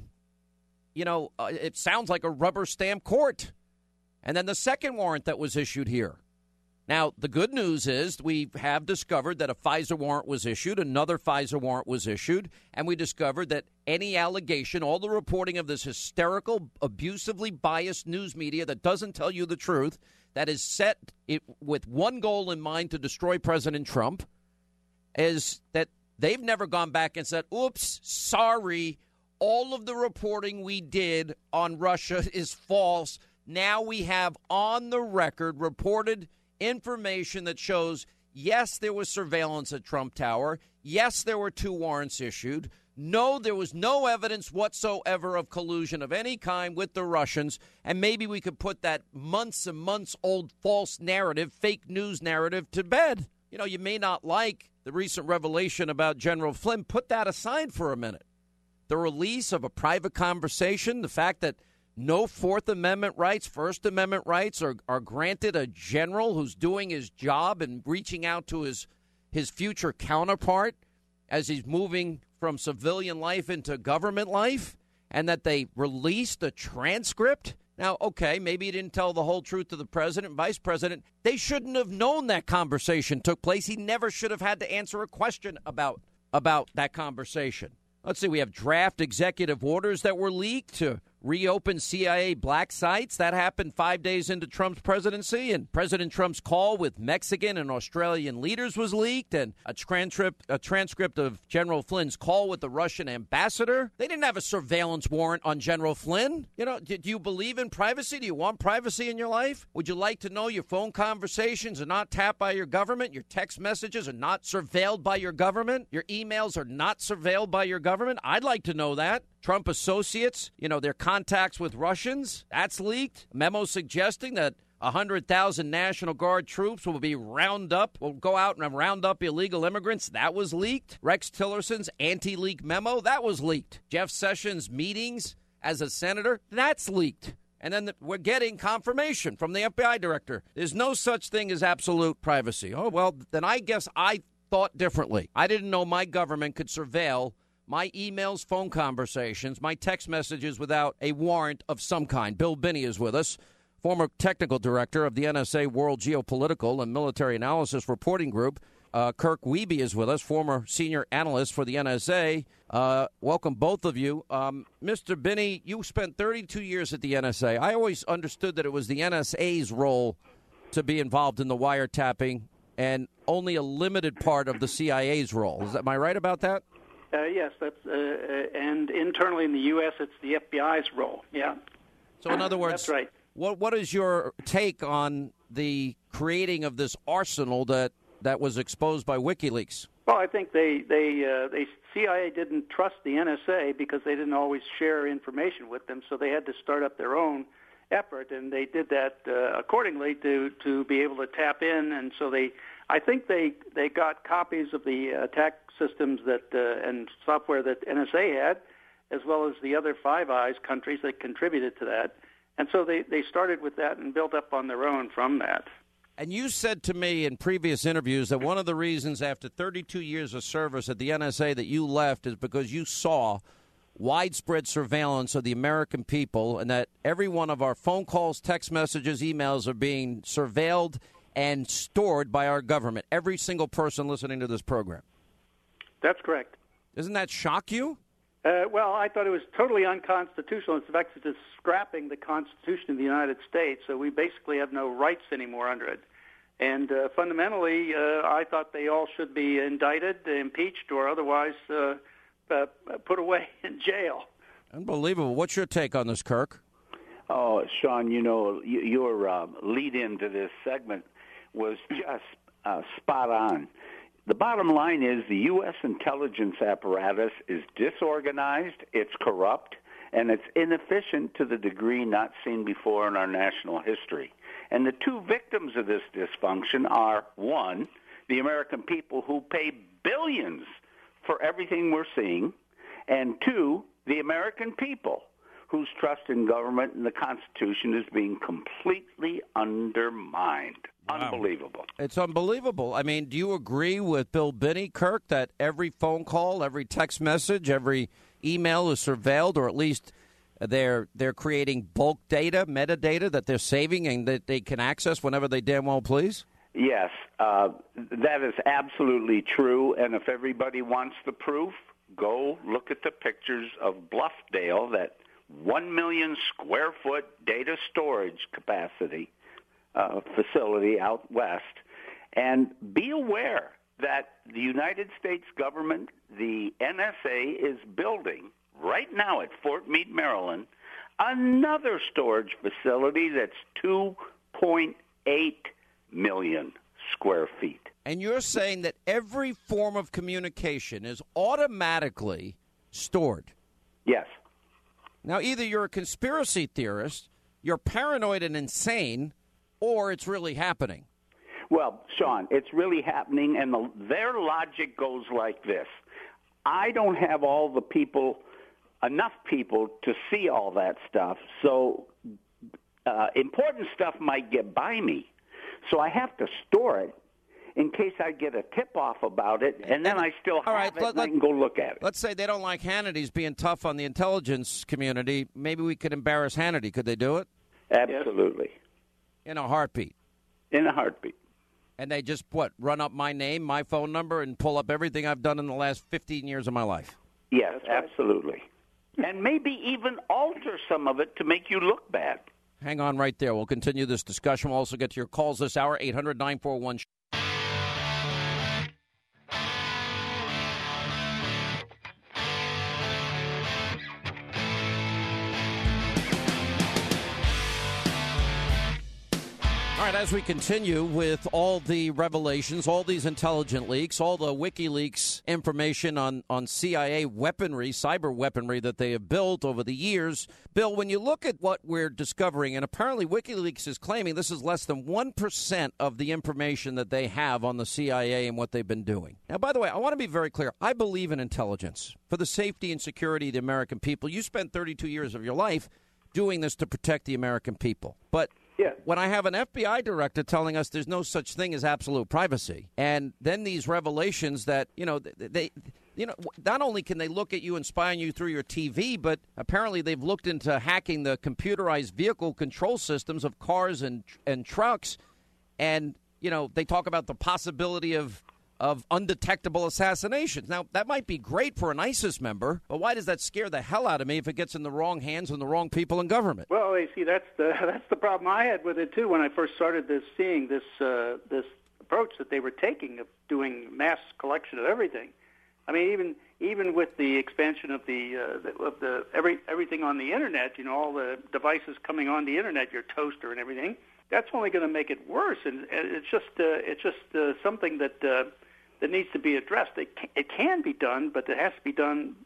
it sounds like a rubber stamp court. And then the second warrant that was issued here. Now, the good news is we have discovered that a FISA warrant was issued, another FISA warrant was issued, and we discovered that any allegation, all the reporting of this hysterical, abusively biased news media that doesn't tell you the truth, that is set with one goal in mind to destroy President Trump, is that they've never gone back and said, oops, sorry, all of the reporting we did on Russia is false. Now we have on the record reported information that shows, yes, there was surveillance at Trump Tower. Yes, there were 2 warrants issued. No, there was no evidence whatsoever of collusion of any kind with the Russians. And maybe we could put that months and months old false narrative, fake news narrative to bed. You may not like the recent revelation about General Flynn. Put that aside for a minute. The release of a private conversation, the fact that no Fourth Amendment rights, First Amendment rights are granted a general who's doing his job and reaching out to his future counterpart as he's moving from civilian life into government life, and that they released a transcript. Now, okay, maybe he didn't tell the whole truth to the president, vice president. They shouldn't have known that conversation took place. He never should have had to answer a question about that conversation. Let's see, we have draft executive orders that were leaked to reopen CIA black sites. That happened 5 days into Trump's presidency. And President Trump's call with Mexican and Australian leaders was leaked. And a transcript of General Flynn's call with the Russian ambassador. They didn't have a surveillance warrant on General Flynn. Do you believe in privacy? Do you want privacy in your life? Would you like to know your phone conversations are not tapped by your government? Your text messages are not surveilled by your government? Your emails are not surveilled by your government? I'd like to know that. Trump associates, their contacts with Russians, that's leaked. Memo suggesting that 100,000 National Guard troops will go out and round up illegal immigrants. That was leaked. Rex Tillerson's anti-leak memo, that was leaked. Jeff Sessions' meetings as a senator, that's leaked. And then we're getting confirmation from the FBI director. There's no such thing as absolute privacy. Oh, well, then I guess I thought differently. I didn't know my government could surveil my emails, phone conversations, my text messages without a warrant of some kind. Bill Binney is with us, former technical director of the NSA World Geopolitical and Military Analysis Reporting Group. Kirk Wiebe is with us, former senior analyst for the NSA. Welcome, both of you. Mr. Binney, you spent 32 years at the NSA. I always understood that it was the NSA's role to be involved in the wiretapping and only a limited part of the CIA's role. Am I right about that? Yes, that's and internally in the U.S., it's the FBI's role. Yeah. So, in other words, that's right. What is your take on the creating of this arsenal that was exposed by WikiLeaks? Well, I think CIA didn't trust the NSA because they didn't always share information with them, so they had to start up their own effort, and they did that accordingly to be able to tap in. And so I think they got copies of the attack systems and software that NSA had, as well as the other Five Eyes countries that contributed to that. And so they started with that and built up on their own from that. And you said to me in previous interviews that one of the reasons after 32 years of service at the NSA that you left is because you saw widespread surveillance of the American people and that every one of our phone calls, text messages, emails are being surveilled and stored by our government. Every single person listening to this program. That's correct. Doesn't that shock you? Well, I thought it was totally unconstitutional. In fact, it's scrapping the Constitution of the United States, so we basically have no rights anymore under it. And fundamentally, I thought they all should be indicted, impeached, or otherwise put away in jail. Unbelievable. What's your take on this, Kirk? Oh, Sean, your lead into this segment was just spot on. The bottom line is the U.S. intelligence apparatus is disorganized, it's corrupt, and it's inefficient to the degree not seen before in our national history. And the two victims of this dysfunction are, one, the American people who pay billions for everything we're seeing, and two, the American people whose trust in government and the Constitution is being completely undermined. Wow. Unbelievable. It's unbelievable. I mean, do you agree with Bill Binney, Kirk, that every phone call, every text message, every email is surveilled, or at least they're creating bulk data, metadata that they're saving and that they can access whenever they damn well please? Yes, that is absolutely true. And if everybody wants the proof, go look at the pictures of Bluffdale, that 1 million square foot data storage capacity facility out west, and be aware that the United States government, the NSA, is building right now at Fort Meade, Maryland, another storage facility that's 2.8 million square feet. And you're saying that every form of communication is automatically stored? Yes. Now, either you're a conspiracy theorist, you're paranoid and insane, or it's really happening. Well, Sean, it's really happening, and their logic goes like this. I don't have enough people to see all that stuff, so important stuff might get by me. So I have to store it in case I get a tip-off about it, and then I still have it, and I can go look at it. Let's say they don't like Hannity's being tough on the intelligence community. Maybe we could embarrass Hannity. Could they do it? Absolutely. In a heartbeat. In a heartbeat. And they just, run up my name, my phone number, and pull up everything I've done in the last 15 years of my life? Yes, absolutely. And maybe even alter some of it to make you look bad. Hang on right there. We'll continue this discussion. We'll also get to your calls this hour, 800-941. All right, as we continue with all the revelations, all these intelligence leaks, all the WikiLeaks information on CIA weaponry, cyber weaponry that they have built over the years, Bill, when you look at what we're discovering, and apparently WikiLeaks is claiming this is less than 1% of the information that they have on the CIA and what they've been doing. Now, by the way, I want to be very clear. I believe in intelligence for the safety and security of the American people. You spent 32 years of your life doing this to protect the American people. But when I have an FBI director telling us there's no such thing as absolute privacy, and then these revelations that, they not only can they look at you and spy on you through your TV, but apparently they've looked into hacking the computerized vehicle control systems of cars and trucks. And, they talk about the possibility of undetectable assassinations. Now, that might be great for an ISIS member, but why does that scare the hell out of me if it gets in the wrong hands and the wrong people in government? Well, you see, that's the problem I had with it too when I first started seeing this approach that they were taking of doing mass collection of everything. I mean, even with the expansion of everything on the internet, all the devices coming on the internet, your toaster and everything, that's only going to make it worse. And it's just something that needs to be addressed. It can be done, but it has to be done,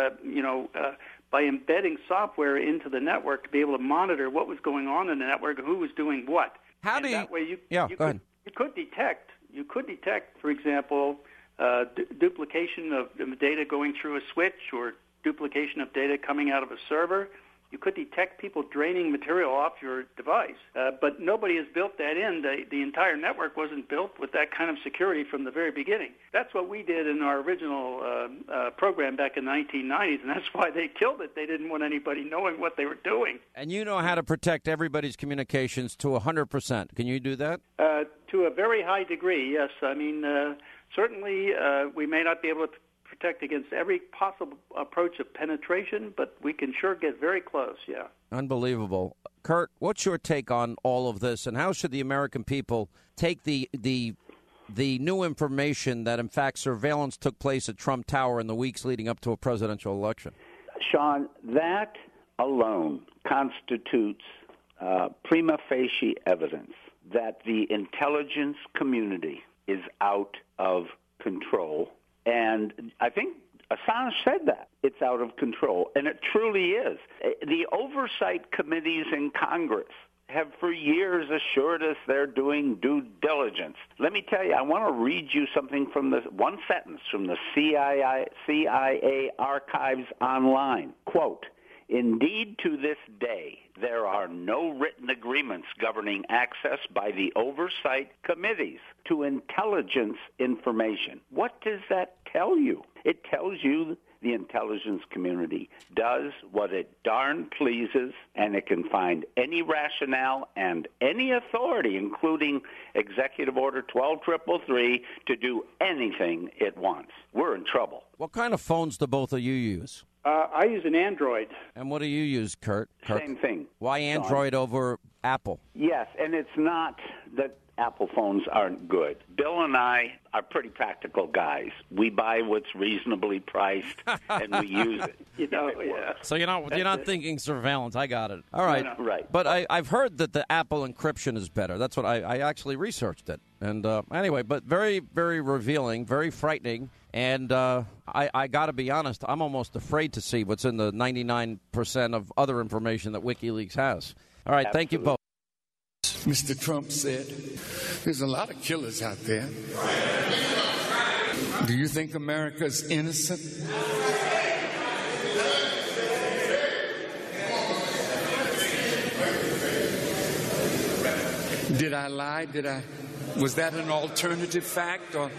by embedding software into the network to be able to monitor what was going on in the network and who was doing what. That way you could detect, for example, duplication of data going through a switch or duplication of data coming out of a server. You could detect people draining material off your device, but nobody has built that in. The entire network wasn't built with that kind of security from the very beginning. That's what we did in our original program back in the 1990s, and that's why they killed it. They didn't want anybody knowing what they were doing. And you know how to protect everybody's communications to 100%. Can you do that? To a very high degree, yes. I mean, certainly we may not be able to protect against every possible approach of penetration, but we can sure get very close, yeah. Unbelievable. Kurt, what's your take on all of this, and how should the American people take the new information that, in fact, surveillance took place at Trump Tower in the weeks leading up to a presidential election? Sean, that alone constitutes prima facie evidence that the intelligence community is out of control. And I think Assange said that. It's out of control. And it truly is. The oversight committees in Congress have for years assured us they're doing due diligence. Let me tell you, I want to read you something from one sentence from the CIA archives online. Quote, "Indeed, to this day, there are no written agreements governing access by the oversight committees to intelligence information." What does that tell you? It tells you the intelligence community does what it darn pleases, and it can find any rationale and any authority, including Executive Order 12333, to do anything it wants. We're in trouble. What kind of phones do both of you use? I use an Android. And what do you use, Kurt? Same thing. Why Android over Apple? Yes, and it's not that Apple phones aren't good. Bill and I are pretty practical guys. We buy what's reasonably priced, and we use it. Yeah. So you're not thinking surveillance. I got it. All right. No. Right. But I've heard that the Apple encryption is better. That's what I actually researched it. And anyway, but very, very revealing, very frightening. And I got to be honest, I'm almost afraid to see what's in the 99% of other information that WikiLeaks has. All right. Absolutely. Thank you both. Mr. Trump said, there's a lot of killers out there. Do you think America's innocent? Did I lie? Was that an alternative fact? Or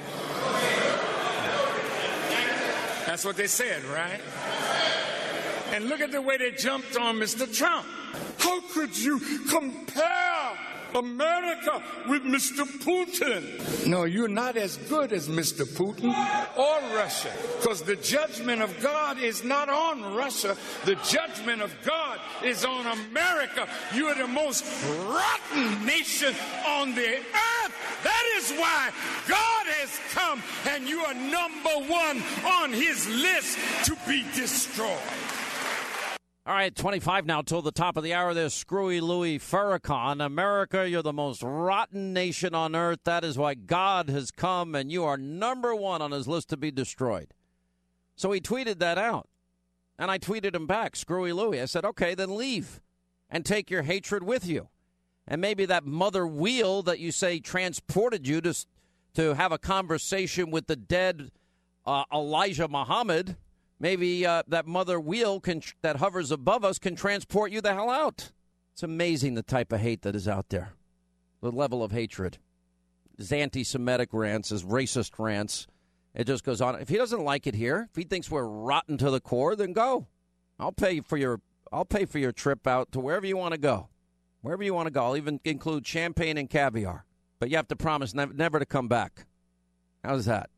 that's what they said, right? And look at the way they jumped on Mr. Trump. How could you compare America with Mr. Putin? No, you're not as good as Mr. Putin or Russia, because the judgment of God is not on Russia. The judgment of God is on America. You are the most rotten nation on the earth. That is why God has come, and you are number one on his list to be destroyed. All right, 25 now till the top of the hour. There's Screwy Louis Farrakhan. America, you're the most rotten nation on earth. That is why God has come, and you are number one on his list to be destroyed. So he tweeted that out, and I tweeted him back, Screwy Louis. I said, okay, then leave and take your hatred with you. And maybe that mother wheel that you say transported you to have a conversation with the dead Elijah Muhammad, maybe that mother wheel that hovers above us can transport you the hell out. It's amazing the type of hate that is out there, the level of hatred. His anti-Semitic rants, his racist rants. It just goes on. If he doesn't like it here, if he thinks we're rotten to the core, then go. I'll pay for your trip out to wherever you want to go. Wherever you want to go. I'll even include champagne and caviar. But you have to promise never to come back. How's that?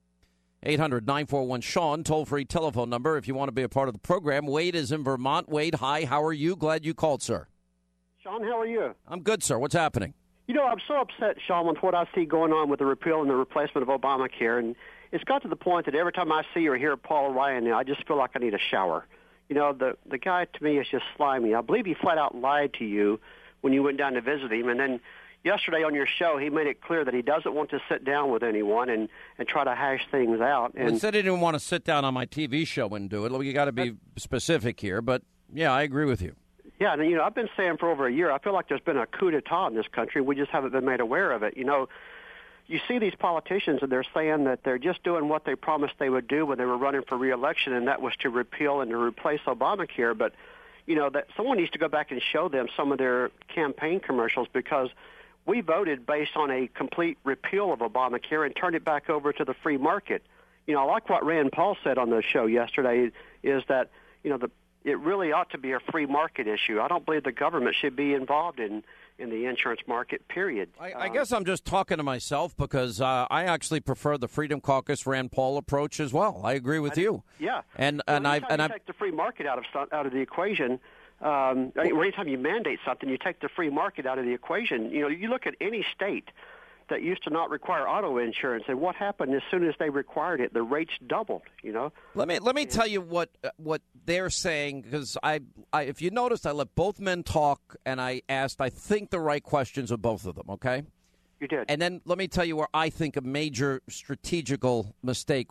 800-941-SEAN, toll-free telephone number if you want to be a part of the program. Wade is in Vermont. Wade, hi, how are you? Glad you called, sir. Sean, how are you? I'm good, sir. What's happening? You know, I'm so upset, Sean, with what I see going on with the repeal and the replacement of Obamacare. And it's got to the point that every time I see or hear Paul Ryan now, I just feel like I need a shower. You know, the guy, to me, is just slimy. I believe he flat out lied to you when you went down to visit him. And then yesterday on your show, he made it clear that he doesn't want to sit down with anyone and try to hash things out. And he said he didn't want to sit down on my TV show and do it. You got to be specific here. But, yeah, I agree with you. Yeah, and, you know, I've been saying for over a year, I feel like there's been a coup d'etat in this country. We just haven't been made aware of it. You know, you see these politicians, and they're saying that they're just doing what they promised they would do when they were running for re-election, and that was to repeal and to replace Obamacare. But, you know, that someone needs to go back and show them some of their campaign commercials, because we voted based on a complete repeal of Obamacare and turned it back over to the free market. You know, I like what Rand Paul said on the show yesterday, is that, you know, it really ought to be a free market issue. I don't believe the government should be involved in the insurance market, period. I guess I'm just talking to myself, because I actually prefer the Freedom Caucus Rand Paul approach as well. I agree with you. Yeah. And I take the free market out of the equation. Anytime you mandate something, you take the free market out of the equation. You know, you look at any state that used to not require auto insurance, and what happened as soon as they required it, the rates doubled. You know. Let me tell you what they're saying, because I if you noticed, I let both men talk, and I asked, I think, the right questions of both of them. Okay. You did. And then let me tell you where I think a major strategic mistake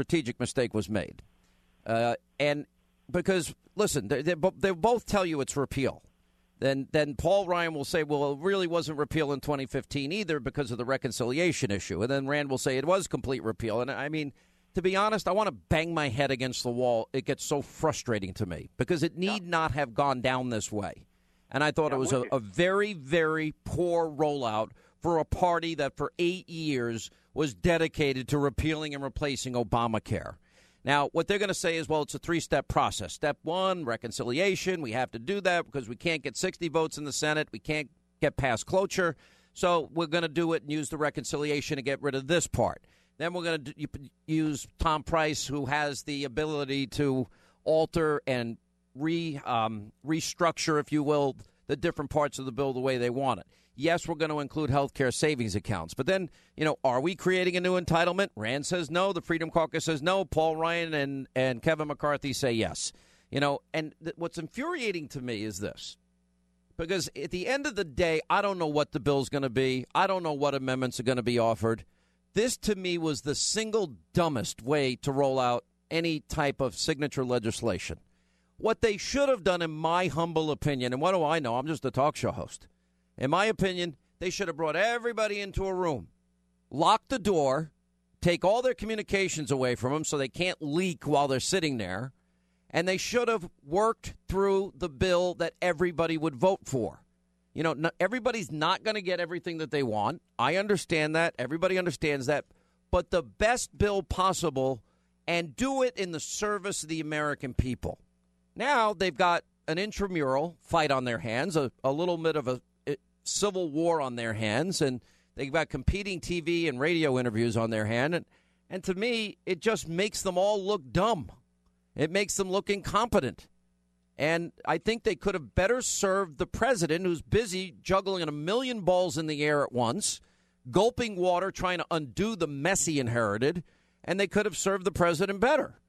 was made, and because listen, they both tell you it's repeal. Then Paul Ryan will say, well, it really wasn't repeal in 2015 either because of the reconciliation issue. And then Rand will say it was complete repeal. And I mean, to be honest, I want to bang my head against the wall. It gets so frustrating to me because it need not have gone down this way. And I thought it was a very, very poor rollout for a party that for 8 years was dedicated to repealing and replacing Obamacare. Now, what they're going to say is, well, it's a three-step process. Step one, reconciliation. We have to do that because we can't get 60 votes in the Senate. We can't get past cloture. So we're going to do it and use the reconciliation to get rid of this part. Then we're going to use Tom Price, who has the ability to alter and restructure, if you will, the different parts of the bill the way they want it. Yes, we're going to include health care savings accounts. But then, you know, are we creating a new entitlement? Rand says no. The Freedom Caucus says no. Paul Ryan and Kevin McCarthy say yes. You know, and what's infuriating to me is this. Because at the end of the day, I don't know what the bill's going to be. I don't know what amendments are going to be offered. This, to me, was the single dumbest way to roll out any type of signature legislation. What they should have done, in my humble opinion, and what do I know? I'm just a talk show host. In my opinion, they should have brought everybody into a room, lock the door, take all their communications away from them so they can't leak while they're sitting there, and they should have worked through the bill that everybody would vote for. You know, everybody's not going to get everything that they want. I understand that. Everybody understands that. But the best bill possible, and do it in the service of the American people. Now they've got an intramural fight on their hands, a little bit of a civil war on their hands, and they've got competing TV and radio interviews on their hand. And to me, it just makes them all look dumb. It makes them look incompetent. And I think they could have better served the president, who's busy juggling a million balls in the air at once, gulping water, trying to undo the mess he inherited, and they could have served the president better.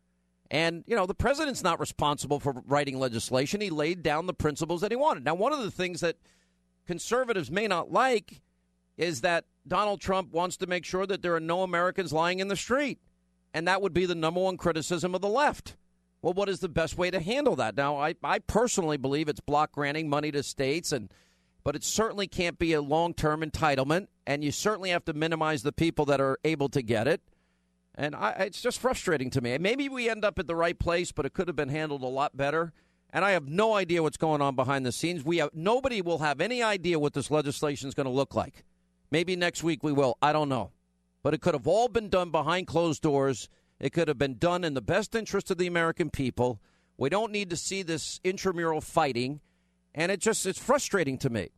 And, you know, the president's not responsible for writing legislation. He laid down the principles that he wanted. Now, one of the things that conservatives may not like is that Donald Trump wants to make sure that there are no Americans lying in the street. And that would be the number one criticism of the left. Well, what is the best way to handle that? Now, I personally believe it's block granting money to states, but it certainly can't be a long-term entitlement, and you certainly have to minimize the people that are able to get it. And it's just frustrating to me. Maybe we end up at the right place, but it could have been handled a lot better. And I have no idea what's going on behind the scenes. Nobody will have any idea what this legislation is going to look like. Maybe next week we will. I don't know. But it could have all been done behind closed doors. It could have been done in the best interest of the American people. We don't need to see this intramural fighting. And it's frustrating to me.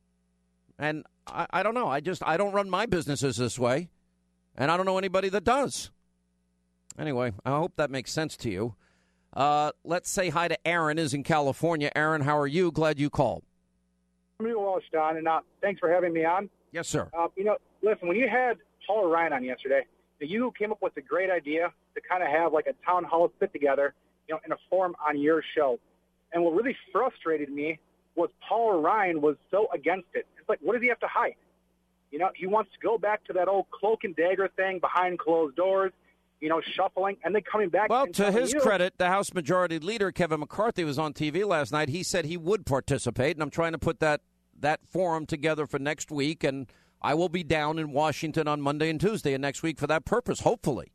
And I don't know. I don't run my businesses this way. And I don't know anybody that does. Anyway, I hope that makes sense to you. Let's say hi to Aaron, is in California. Aaron, how are you? Glad you called. I'm doing well, Sean, and thanks for having me on. Yes, sir. Listen, when you had Paul Ryan on yesterday, you came up with a great idea to kind of have like a town hall sit together, in a forum on your show. And what really frustrated me was Paul Ryan was so against it. It's like, what does he have to hide? He wants to go back to that old cloak and dagger thing behind closed doors, shuffling, and then coming back. Well, to his credit, the House Majority Leader, Kevin McCarthy, was on TV last night. He said he would participate, and I'm trying to put that forum together for next week, and I will be down in Washington on Monday and Tuesday of next week for that purpose, hopefully.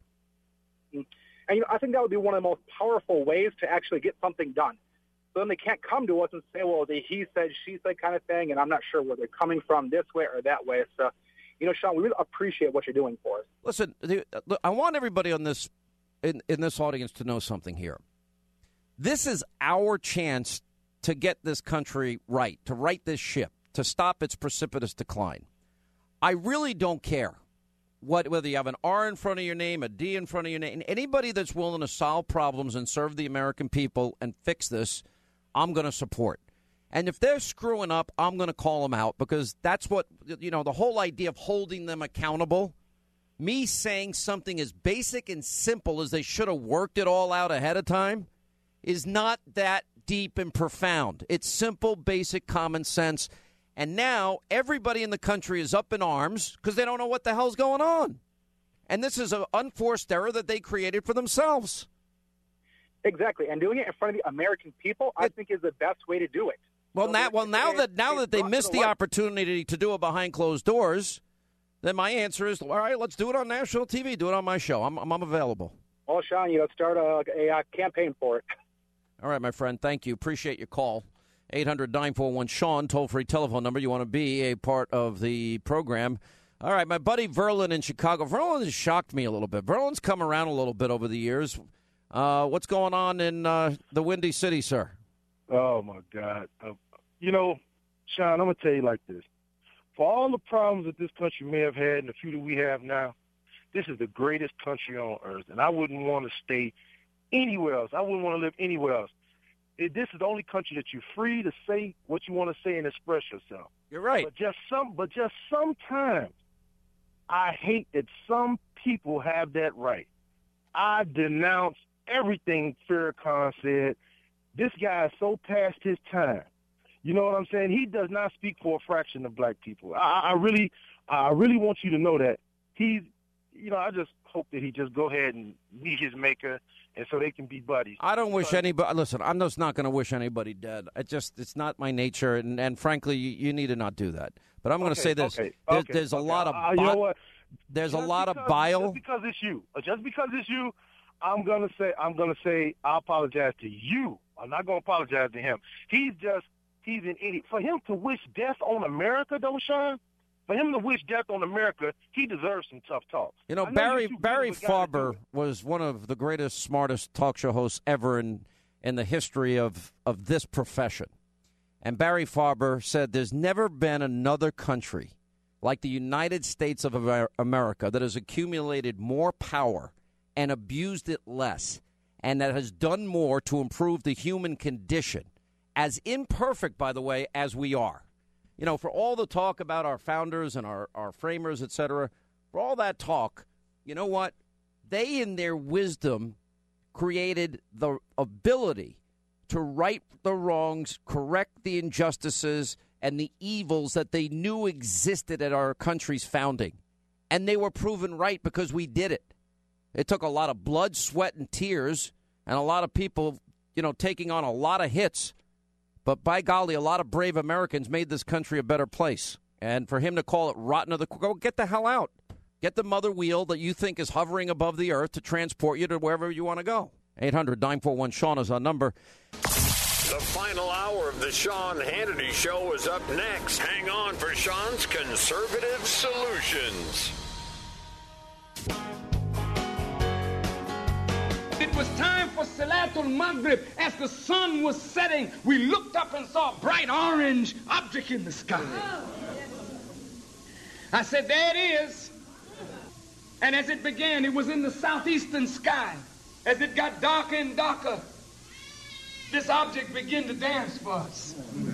And I think that would be one of the most powerful ways to actually get something done. So then they can't come to us and say, well, the he said, she said kind of thing, and I'm not sure where they're coming from this way or that way. So, Sean, we really appreciate what you're doing for us. Listen, I want everybody on this in this audience to know something here. This is our chance to get this country right, to right this ship, to stop its precipitous decline. I really don't care whether you have an R in front of your name, a D in front of your name. Anybody that's willing to solve problems and serve the American people and fix this, I'm going to support. And if they're screwing up, I'm going to call them out, because that's what, the whole idea of holding them accountable, me saying something as basic and simple as they should have worked it all out ahead of time, is not that deep and profound. It's simple, basic common sense. And now everybody in the country is up in arms because they don't know what the hell's going on. And this is an unforced error that they created for themselves. Exactly. And doing it in front of the American people, I think, is the best way to do it. Well, now that they missed the opportunity to do it behind closed doors, then my answer is, all right, let's do it on national TV. Do it on my show. I'm available. Well, Sean, start a campaign for it. All right, my friend. Thank you. Appreciate your call. 800-941-SEAN, toll-free telephone number. You want to be a part of the program. All right, my buddy Verlin in Chicago. Verlin has shocked me a little bit. Verlin's come around a little bit over the years. What's going on in the Windy City, sir? Oh, my God. Sean, I'm going to tell you like this. For all the problems that this country may have had and the few that we have now, this is the greatest country on earth, and I wouldn't want to stay anywhere else. I wouldn't want to live anywhere else. This is the only country that you're free to say what you want to say and express yourself. You're right. But just sometimes I hate that some people have that right. I denounce everything Farrakhan said. This guy is so past his time. You know what I'm saying? He does not speak for a fraction of black people. I really want you to know that. I just hope that he just go ahead and meet his maker, and so they can be buddies. I don't wish anybody. Listen, I'm just not going to wish anybody dead. It's not my nature, and frankly, you need to not do that. But I'm going to say this: there's a lot of you know what? There's a lot of bile. Just because it's you, I'm gonna say I apologize to you. I'm not gonna apologize to him. He's an idiot. For him to wish death on America, though, Sean. For him to wish death on America, he deserves some tough talks. Barry Farber was one of the greatest, smartest talk show hosts ever in the history of this profession. And Barry Farber said there's never been another country like the United States of America that has accumulated more power and abused it less, and that has done more to improve the human condition, as imperfect, by the way, as we are. For all the talk about our founders and our framers, et cetera, for all that talk, you know what? They, in their wisdom, created the ability to right the wrongs, correct the injustices, and the evils that they knew existed at our country's founding. And they were proven right because we did it. It took a lot of blood, sweat, and tears, and a lot of people, taking on a lot of hits. But by golly, a lot of brave Americans made this country a better place. And for him to call it rotten to the core, go get the hell out. Get the mother wheel that you think is hovering above the earth to transport you to wherever you want to go. 800-941-SEAN is our number. The final hour of the Sean Hannity Show is up next. Hang on for Sean's Conservative Solutions. It was time for Salatul Maghrib. As the sun was setting, we looked up and saw a bright orange object in the sky. I said, there it is. And as it began, it was in the southeastern sky. As it got darker and darker, this object began to dance for us.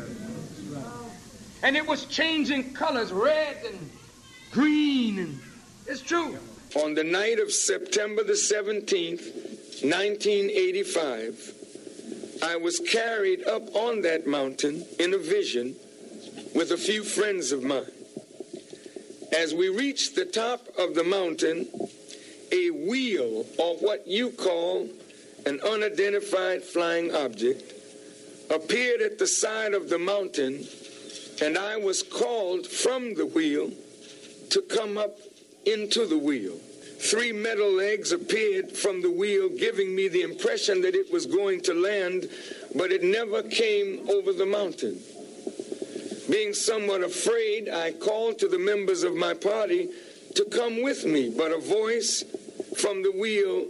And it was changing colors, red and green, and it's true. On the night of September the 17th, 1985, I was carried up on that mountain in a vision with a few friends of mine. As we reached the top of the mountain, a wheel, or what you call an unidentified flying object, appeared at the side of the mountain, and I was called from the wheel to come up into the wheel. 3 metal legs appeared from the wheel, giving me the impression that it was going to land, but it never came over the mountain. Being somewhat afraid, I called to the members of my party to come with me, but a voice from the wheel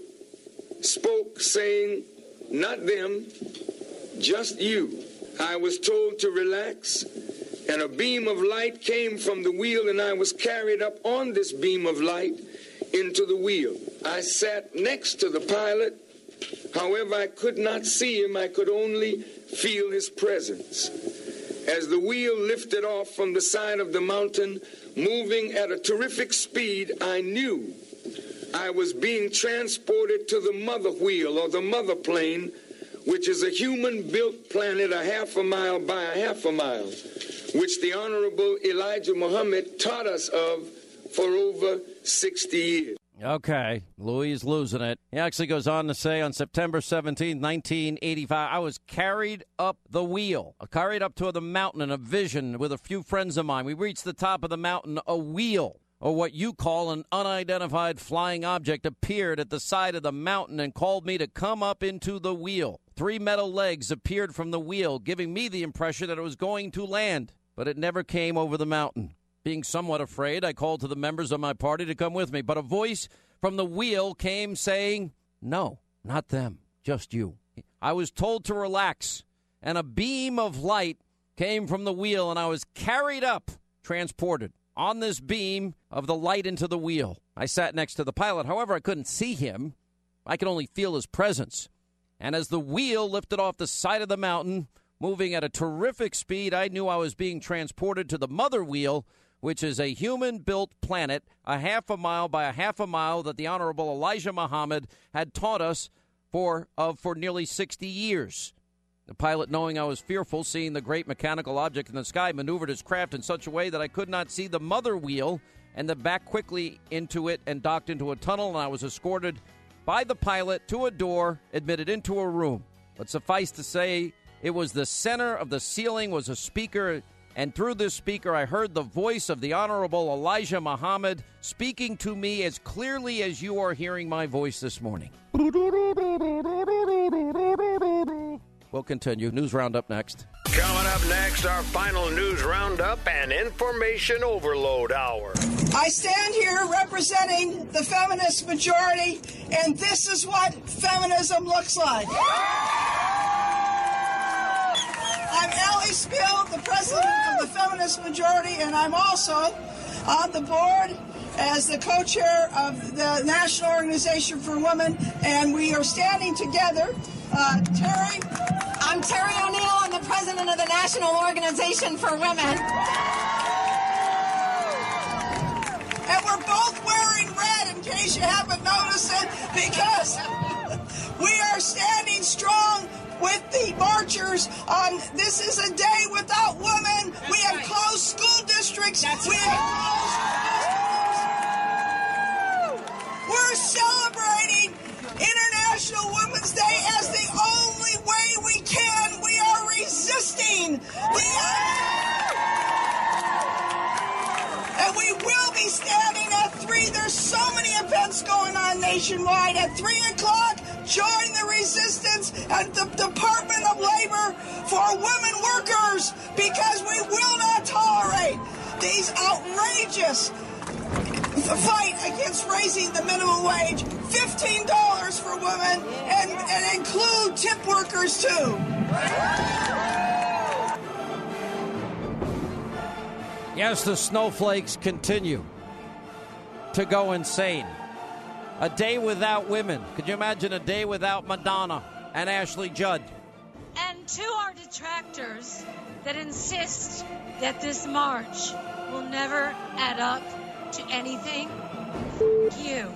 spoke saying, not them, just you. I was told to relax, and a beam of light came from the wheel, and I was carried up on this beam of light into the wheel. I sat next to the pilot. However, I could not see him. I could only feel his presence. As the wheel lifted off from the side of the mountain, moving at a terrific speed, I knew I was being transported to the mother wheel, or the mother plane, which is a human-built planet a half a mile by a half a mile, which the Honorable Elijah Muhammad taught us of for over 60 years. Okay, Louis is losing it. He actually goes on to say, on September 17, 1985, I was carried up the wheel, carried up to the mountain in a vision with a few friends of mine. We reached the top of the mountain. A wheel, or what you call an unidentified flying object, appeared at the side of the mountain and called me to come up into the wheel. 3 metal legs appeared from the wheel, giving me the impression that it was going to land, but it never came over the mountain. Being somewhat afraid, I called to the members of my party to come with me, but a voice from the wheel came saying, no, not them, just you. I was told to relax, and a beam of light came from the wheel, and I was carried up, transported on this beam of the light into the wheel. I sat next to the pilot. However, I couldn't see him. I could only feel his presence. And as the wheel lifted off the side of the mountain, moving at a terrific speed, I knew I was being transported to the mother wheel, which is a human-built planet a half a mile by a half a mile that the Honorable Elijah Muhammad had taught us for nearly 60 years. The pilot, knowing I was fearful, seeing the great mechanical object in the sky, maneuvered his craft in such a way that I could not see the mother wheel, and then backed quickly into it and docked into a tunnel, and I was escorted by the pilot to a door, admitted into a room. But suffice to say, it was the center of the ceiling was a speaker, and through this speaker I heard the voice of the Honorable Elijah Muhammad speaking to me as clearly as you are hearing my voice this morning. We'll continue. News Roundup next. Coming up next, our final news roundup and information overload hour. I stand here representing the feminist majority, and this is what feminism looks like. I'm Allie Spill, the president of the feminist majority, and I'm also on the board as the co-chair of the National Organization for Women, and we are standing together. Terry? I'm Terry O'Neill. I'm the president of the National Organization for Women. And we're both wearing red, in case you haven't noticed it, because We are standing strong with the marchers on This Is a Day Without Women. We have closed school districts. We're celebrating International Women's Day as the only way we can. We are resisting and we will be standing at 3. There's so many events going on nationwide. At 3 o'clock, join the resistance at the Department of Labor for women workers, because we will not tolerate these outrageous fight against raising the minimum wage, $15 for women, and include tip workers too. Yes, the snowflakes continue to go insane. A day without women. Could you imagine a day without Madonna and Ashley Judd? And to our detractors that insist that this march will never add up to anything, you.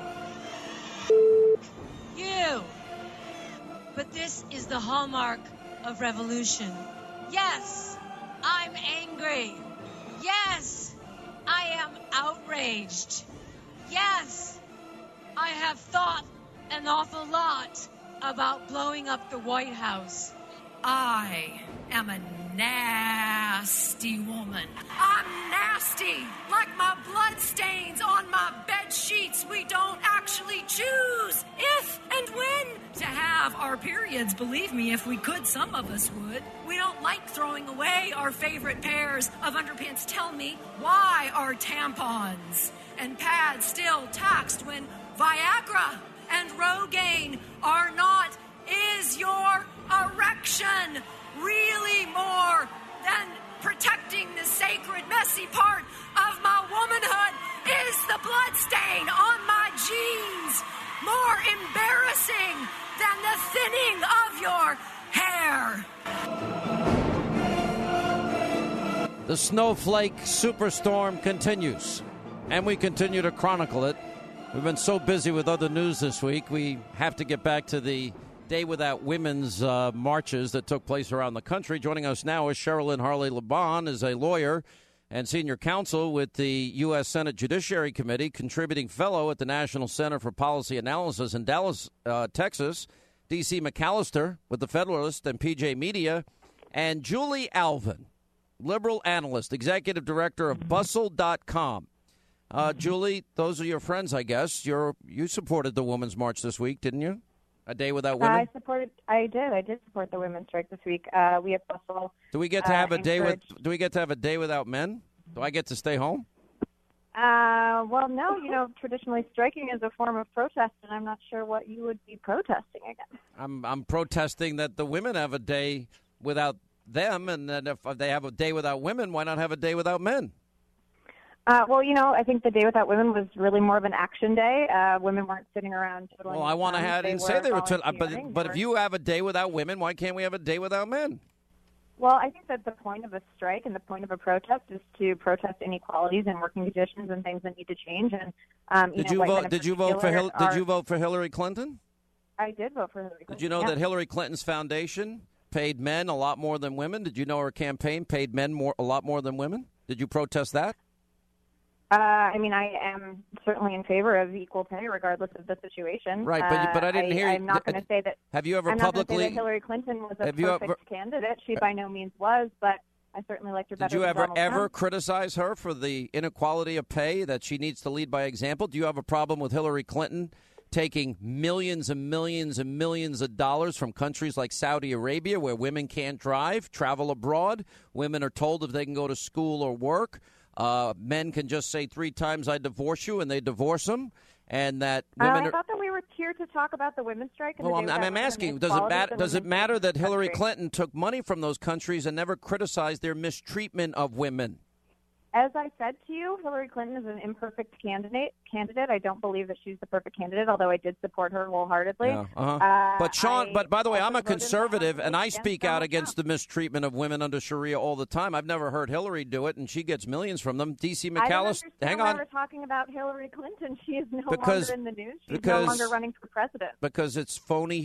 But this is the hallmark of revolution. Yes, I'm angry. Yes, I am outraged. Yes, I have thought an awful lot about blowing up the White House. I am a nasty woman. I'm nasty, like my blood stains on my bed sheets. We don't actually choose if and when to have our periods. Believe me, if we could, some of us would. We don't like throwing away our favorite pairs of underpants. Tell me, why are tampons and pads still taxed when Viagra and Rogaine are not? Is your erection really more than protecting the sacred, messy part of my womanhood? Is the blood stain on my jeans more embarrassing than the thinning of your hair? The snowflake superstorm continues, and we continue to chronicle it. We've been so busy with other news this week, we have to get back to the Day Without Women's marches that took place around the country. Joining us now is Sherilyn Harley-Lebon, is a lawyer and senior counsel with the U.S. Senate Judiciary Committee, contributing fellow at the National Center for Policy Analysis in Dallas, Texas, D.C. McAllister with the Federalist and PJ Media, and Julie Alvin, liberal analyst, executive director of Bustle.com. Julie, those are your friends, I guess. You supported the Women's March this week, didn't you? A Day Without Women? I did support the women's strike this week. We at Bustle. Do we get to have a day without men? Do I get to stay home? Well, no. Traditionally striking is a form of protest, and I'm not sure what you would be protesting again. I'm protesting that the women have a day without them, and that if they have a day without women, why not have a day without men? Well, I think the Day Without Women was really more of an action day. Women weren't sitting around twiddling. Well, I want to have and say they were but if you have a day without women, why can't we have a day without men? Well, I think that the point of a strike and the point of a protest is to protest inequalities and working conditions and things that need to change. And Did you vote for Hillary Clinton? I did vote for Hillary Clinton. Did you know that Hillary Clinton's foundation paid men a lot more than women? Did you know her campaign paid men a lot more than women? Did you protest that? I am certainly in favor of equal pay, regardless of the situation. Right, but I didn't hear you. I'm not going to say that. Have you ever I'm publicly? not going to say that Hillary Clinton was a perfect candidate. She by no means was, but I certainly liked her better. Did you than Donald ever Trump. criticize her for the inequality of pay, that she needs to lead by example? Do you have a problem with Hillary Clinton taking millions and millions and millions of dollars from countries like Saudi Arabia, where women can't drive, travel abroad? Women are told if they can go to school or work. Men can just say 3 times, "I divorce you," and they divorce them. And that women I thought that we were here to talk about the women's strike. And I'm asking, does it matter that Hillary Clinton took money from those countries and never criticized their mistreatment of women? As I said to you, Hillary Clinton is an imperfect candidate. I don't believe that she's the perfect candidate, although I did support her wholeheartedly. Yeah, but Sean, but by the way, I'm a conservative, and I speak out against the mistreatment of women under Sharia all the time. I've never heard Hillary do it, and she gets millions from them. D.C. McAllister, hang on. We're talking about Hillary Clinton. She is no longer in the news. She's no longer running for president. Because it's phony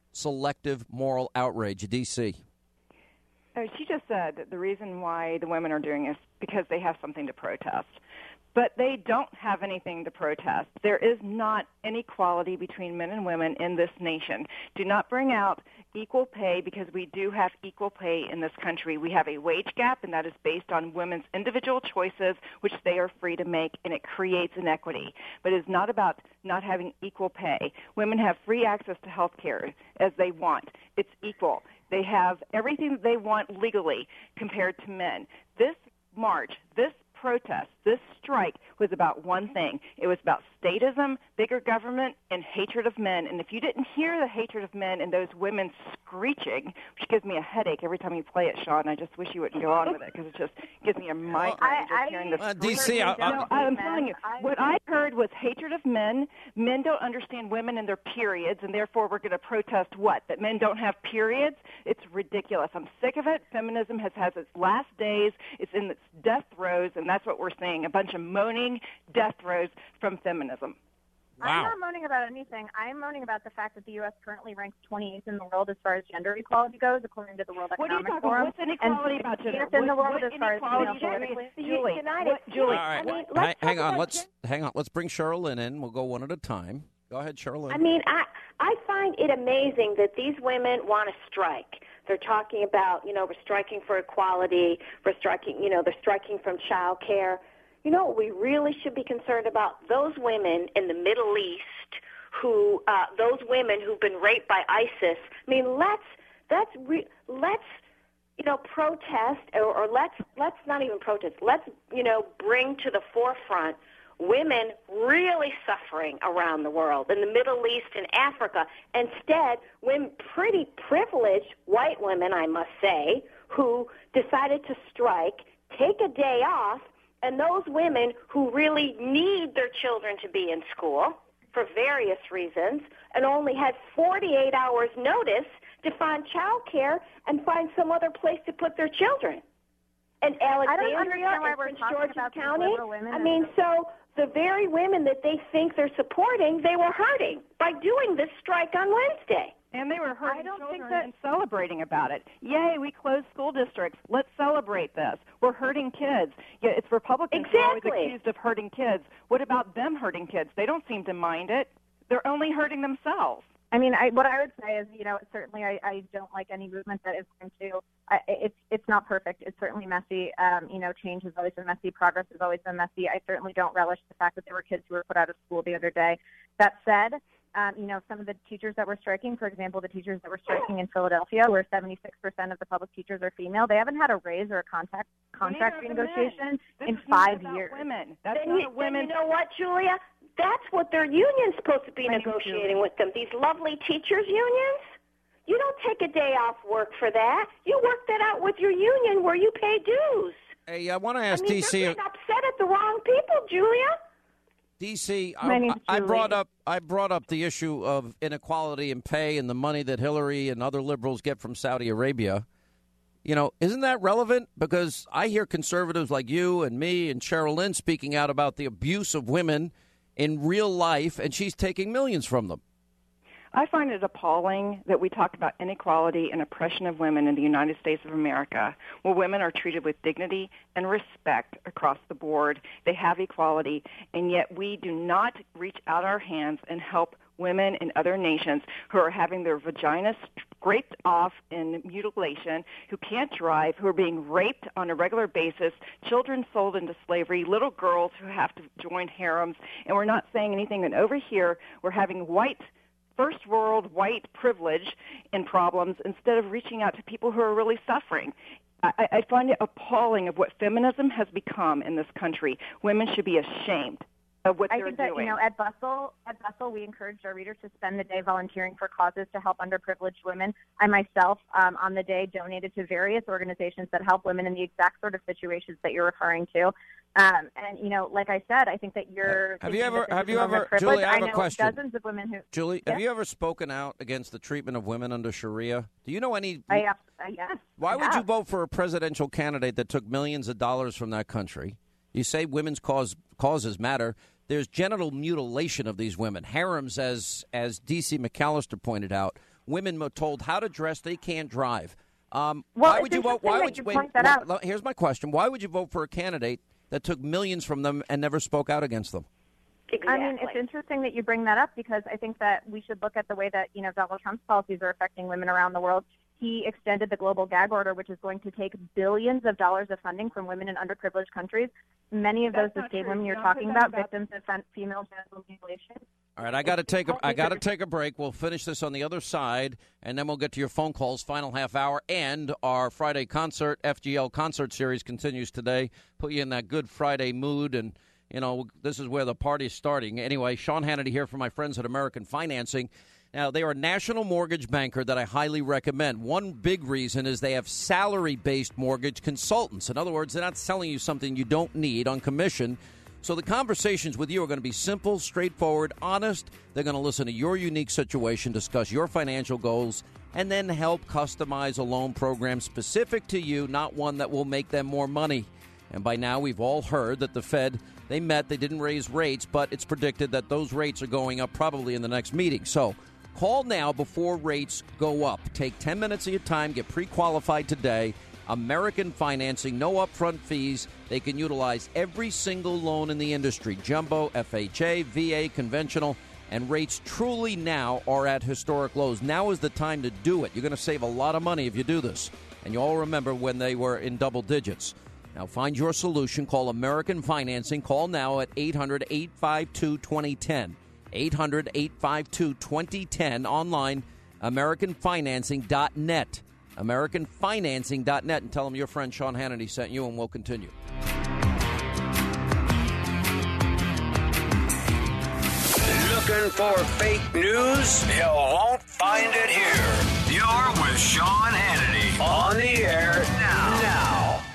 selective moral outrage. D.C. She just said that the reason why the women are doing it is because they have something to protest. But they don't have anything to protest. There is not inequality between men and women in this nation. Do not bring out equal pay, because we do have equal pay in this country. We have a wage gap, and that is based on women's individual choices, which they are free to make, and it creates inequity. But it's not about not having equal pay. Women have free access to health care as they want. It's equal. They have everything that they want legally compared to men. This march, this protest, this strike was about one thing. It was about statism, bigger government, and hatred of men. And if you didn't hear the hatred of men and those women screeching, which gives me a headache every time you play it, Sean, I just wish you wouldn't go on with it, because it just gives me a migraine just hearing this. D.C., I'm telling you, what I heard was hatred of men. Men don't understand women and their periods, and therefore we're going to protest what? That men don't have periods? It's ridiculous. I'm sick of it. Feminism has its last days. It's in its death throes, and that's what we're seeing, a bunch of moaning death throes from feminism. Wow. I'm not moaning about anything. I'm moaning about the fact that the U.S. currently ranks 28th in the world as far as gender equality goes, according to the World Economic Forum. What's inequality about gender? In the world as far as Julie. All right, hang on. Let's bring Cheryl Lynn in. We'll go one at a time. Go ahead, Cheryl Lynn. I mean, I find it amazing that these women want to strike. They're talking about, we're striking for equality. We're striking, they're striking from child care. You know what we really should be concerned about? Those women in the Middle East who, those women who've been raped by ISIS. I mean, let's protest, or let's not even protest. Let's, bring to the forefront women really suffering around the world, in the Middle East and Africa. Instead, women, pretty privileged white women, I must say, who decided to strike, take a day off, and those women who really need their children to be in school for various reasons and only had 48 hours notice to find child care and find some other place to put their children. And Alexandria and Prince George's County, so the very women that they think they're supporting, they were hurting by doing this strike on Wednesday. And they were hurting children and celebrating about it. Yay, we closed school districts. Let's celebrate this. We're hurting kids. Yeah, it's Republicans who are always accused of hurting kids. What about them hurting kids? They don't seem to mind it. They're only hurting themselves. I mean, what I would say is, certainly I don't like any movement that is going to. It's not perfect. It's certainly messy. Change has always been messy. Progress has always been messy. I certainly don't relish the fact that there were kids who were put out of school the other day. That said, some of the teachers that were striking, for example, the teachers that were striking in Philadelphia, where 76% of the public teachers are female, they haven't had a raise or a contract renegotiation in 5 years. Women. Then you know what, Julia? That's what their union's supposed to be negotiating with them, these lovely teachers' unions. You don't take a day off work for that. You work that out with your union where you pay dues. Hey, I want to ask D.C. They're getting upset at the wrong people, Julia. D.C., I brought up the issue of inequality in pay and the money that Hillary and other liberals get from Saudi Arabia. Isn't that relevant? Because I hear conservatives like you and me and Cheryl Lynn speaking out about the abuse of women in real life, and she's taking millions from them. I find it appalling that we talk about inequality and oppression of women in the United States of America, where women are treated with dignity and respect across the board. They have equality, and yet we do not reach out our hands and help women in other nations who are having their vaginas scraped off in mutilation, who can't drive, who are being raped on a regular basis, children sold into slavery, little girls who have to join harems, and we're not saying anything. And over here, we're having first world white privilege and problems instead of reaching out to people who are really suffering. I find it appalling of what feminism has become in this country. Women should be ashamed of what they're doing. At Bustle, we encouraged our readers to spend the day volunteering for causes to help underprivileged women. I myself, on the day, donated to various organizations that help women in the exact sort of situations that you're referring to. Like I said, I think that you're. Have you ever, Julie? I have a question. Dozens of women who. Julie, have you ever spoken out against the treatment of women under Sharia? Do you know any? Yes. Why would you vote for a presidential candidate that took millions of dollars from that country? You say women's causes matter. There's genital mutilation of these women. Harems, as D.C. McAllister pointed out, women are told how to dress. They can't drive. Well, why would you vote? Why would you point that out. Here's my question. Why would you vote for a candidate that took millions from them and never spoke out against them? Exactly. I mean, it's interesting that you bring that up because I think that we should look at the way that, Donald Trump's policies are affecting women around the world. He extended the global gag order, which is going to take billions of dollars of funding from women in underprivileged countries. Many of those escaped women you're talking about, victims of female genital mutilation. All right, I got to take a break. We'll finish this on the other side, and then we'll get to your phone calls, final half hour, and our Friday concert, FGL concert series continues today. Put you in that Good Friday mood, and this is where the party's starting. Anyway, Sean Hannity here from my friends at American Financing. Now, they are a national mortgage banker that I highly recommend. One big reason is they have salary-based mortgage consultants. In other words, they're not selling you something you don't need on commission. So the conversations with you are going to be simple, straightforward, honest. They're going to listen to your unique situation, discuss your financial goals, and then help customize a loan program specific to you, not one that will make them more money. And by now, we've all heard that the Fed, they didn't raise rates, but it's predicted that those rates are going up probably in the next meeting. So call now before rates go up. Take 10 minutes of your time, get pre-qualified today. American Financing, no upfront fees. They can utilize every single loan in the industry, jumbo, FHA, VA, conventional, and rates truly now are at historic lows. Now is the time to do it. You're going to save a lot of money if you do this. And you all remember when they were in double digits. Now find your solution. Call American Financing. Call now at 800-852-2010. 800-852-2010. Online, AmericanFinancing.net. AmericanFinancing.net, and tell them your friend Sean Hannity sent you, and we'll continue. Looking for fake news? You won't find it here. You're with Sean Hannity on the air now.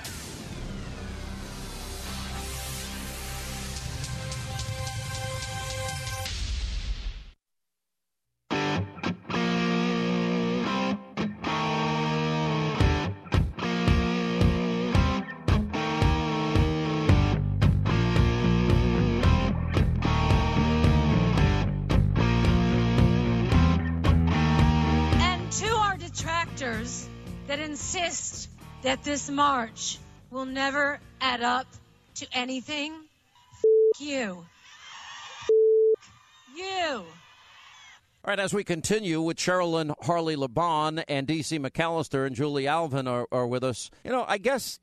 That insist that this march will never add up to anything. You. You. All right, as we continue with Sherilyn Harley LeBon and D.C. McAllister and Julie Alvin are with us. I guess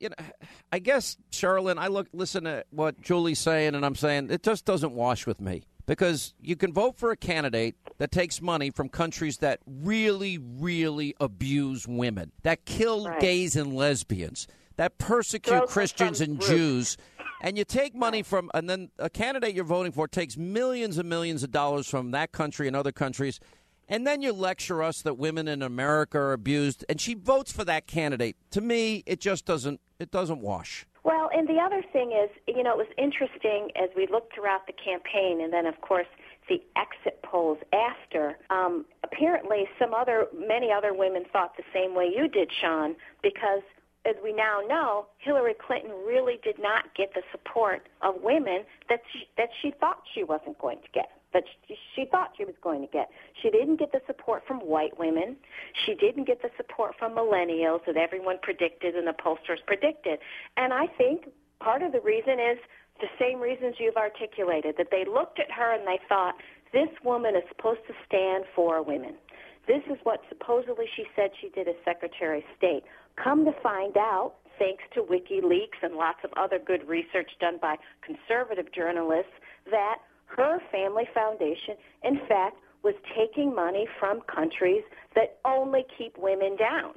Sherilyn, I listen to what Julie's saying, and I'm saying it just doesn't wash with me. Because you can vote for a candidate that takes money from countries that really, really abuse women, that kill gays and lesbians, that persecute Christians and Jews, and you take money from, and then a candidate you're voting for takes millions and millions of dollars from that country and other countries, and then you lecture us that women in America are abused, and she votes for that candidate. To me, it just doesn't wash. Well, and the other thing is, it was interesting as we looked throughout the campaign, and then, of course, the exit polls after. Apparently, many other women thought the same way you did, Sean, because as we now know, Hillary Clinton really did not get the support of women that she thought she wasn't going to get. That she thought she was going to get. She didn't get the support from white women. She didn't get the support from millennials that everyone predicted and the pollsters predicted. And I think part of the reason is the same reasons you've articulated, that they looked at her and they thought, this woman is supposed to stand for women. This is what supposedly she said she did as Secretary of State. Come to find out, thanks to WikiLeaks and lots of other good research done by conservative journalists, that her family foundation, in fact, was taking money from countries that only keep women down.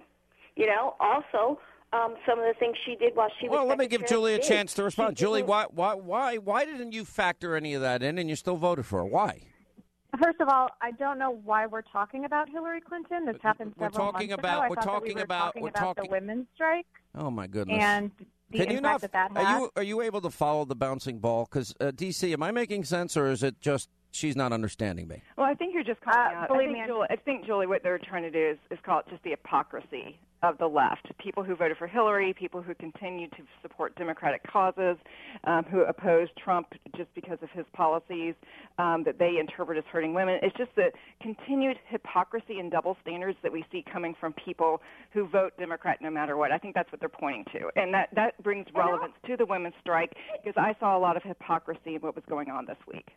Also, some of the things she did while she was Well, let me give Julie a State, chance to respond. Julie, why didn't you factor any of that in and you still voted for her? Why? First of all, I don't know why we're talking about Hillary Clinton. This happened several months ago. We're talking about the women's strike. Oh, my goodness. And the impact that had. Are you able to follow the bouncing ball? Because, D.C., am I making sense, or is it just she's not understanding me. Well, I think you're just calling out. Believe I think, Julie, what they're trying to do is call it just the hypocrisy of the left. People who voted for Hillary, people who continue to support Democratic causes, who oppose Trump just because of his policies that they interpret as hurting women. It's just the continued hypocrisy and double standards that we see coming from people who vote Democrat no matter what. I think that's what they're pointing to. And that brings relevance to the women's strike, because I saw a lot of hypocrisy in what was going on this week.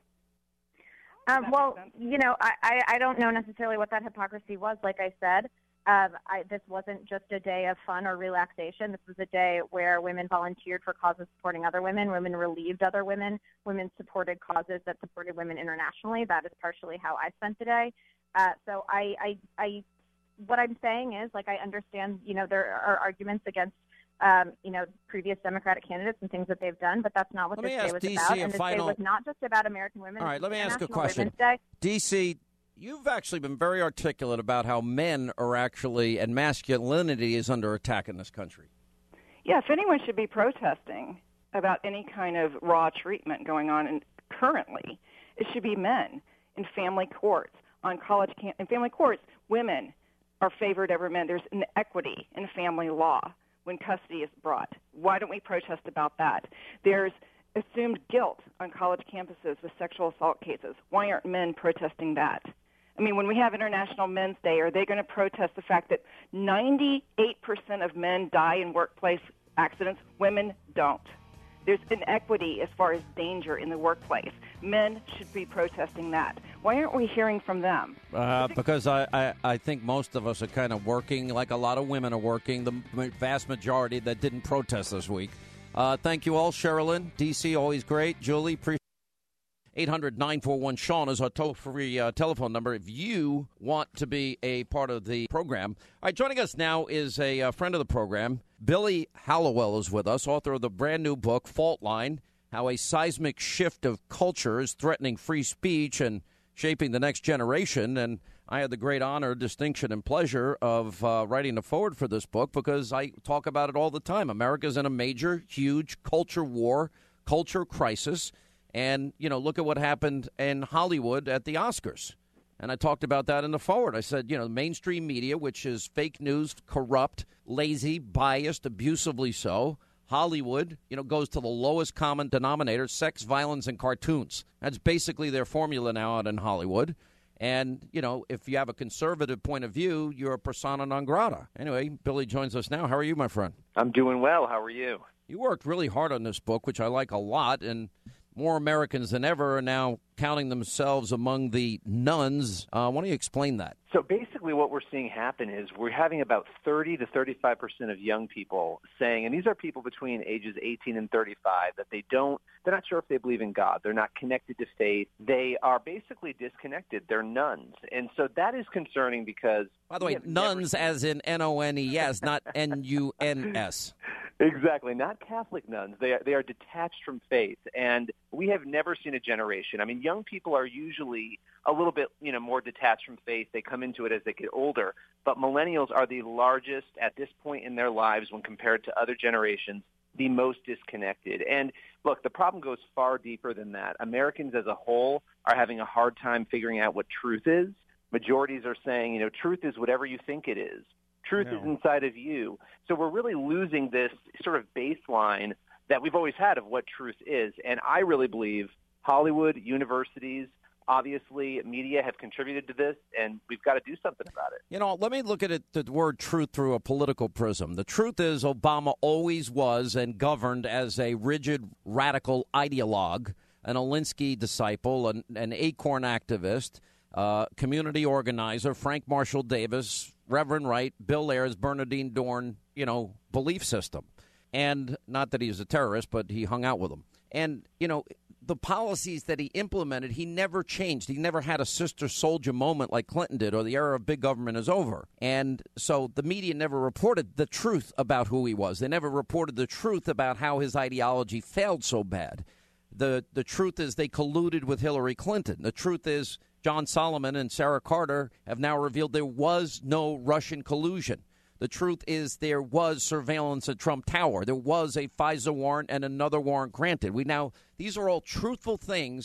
Well, I don't know necessarily what that hypocrisy was. Like I said, this wasn't just a day of fun or relaxation. This was a day where women volunteered for causes supporting other women. Women relieved other women. Women supported causes that supported women internationally. That is partially how I spent the day. So what I'm saying is, like, I understand, there are arguments against previous Democratic candidates and things that they've done, but that's not what this day was about. And this day was not just about American women. All right, let me ask a question. Day. DC, you've actually been very articulate about how men are actually, and masculinity is under attack in this country. Yeah, if anyone should be protesting about any kind of raw treatment going on currently, it should be men in family courts, on college in family courts. Women are favored over men. There's inequity in family law when custody is brought. Why don't we protest about that? There's assumed guilt on college campuses with sexual assault cases. Why aren't men protesting that? I mean, when we have International Men's Day, are they going to protest the fact that 98% of men die in workplace accidents? Women don't. There's inequity as far as danger in the workplace. Men should be protesting that. Why aren't we hearing from them? Because I think most of us are kind of working like a lot of women are working, the vast majority that didn't protest this week. Thank you all. Sherilyn, D.C., always great. Julie, appreciate 800-941-SEAN is our toll-free telephone number if you want to be a part of the program. All right, joining us now is a friend of the program. Billy Hallowell is with us, author of the brand new book, Fault Line, How a Seismic Shift of Culture is Threatening Free Speech and Shaping the Next Generation. And I had the great honor, distinction, and pleasure of writing the foreword for this book because I talk about it all the time. America's in a major, huge culture war, culture crisis. And, look at what happened in Hollywood at the Oscars. And I talked about that in the foreword. I said, mainstream media, which is fake news, corrupt, lazy, biased, abusively so. Hollywood, goes to the lowest common denominator, sex, violence, and cartoons. That's basically their formula now out in Hollywood. And, if you have a conservative point of view, you're a persona non grata. Anyway, Billy joins us now. How are you, my friend? I'm doing well. How are you? You worked really hard on this book, which I like a lot, and more Americans than ever are now counting themselves among the nuns. Why don't you explain that? So basically what we're seeing happen is we're having about 30 to 35% of young people saying, and these are people between ages 18 and 35, that they're not sure if they believe in God. They're not connected to faith. They are basically disconnected. They're nuns. And so that is concerning because... By the way, nuns as in N-O-N-E-S, not N-U-N-S. Exactly. Not Catholic nuns. They are detached from faith. And we have never seen a generation. I mean, young people are usually a little bit, more detached from faith. They come into it as they get older. But millennials are the largest at this point in their lives when compared to other generations, the most disconnected. And look, the problem goes far deeper than that. Americans as a whole are having a hard time figuring out what truth is. Majorities are saying, truth is whatever you think it is. Truth is inside of you. So we're really losing this sort of baseline that we've always had of what truth is. And I really believe Hollywood, universities, obviously media have contributed to this, and we've got to do something about it. Let me look at the word truth through a political prism. The truth is Obama always was and governed as a rigid, radical ideologue, an Alinsky disciple, an Acorn activist, community organizer, Frank Marshall Davis, Reverend Wright, Bill Ayers, Bernardine Dorn, belief system. And not that he's a terrorist, but he hung out with them. And, the policies that he implemented, he never changed. He never had a sister soldier moment like Clinton did, or the era of big government is over. And so the media never reported the truth about who he was. They never reported the truth about how his ideology failed so bad. The truth is they colluded with Hillary Clinton. The truth is John Solomon and Sarah Carter have now revealed there was no Russian collusion. The truth is there was surveillance at Trump Tower. There was a FISA warrant and another warrant granted. These are all truthful things,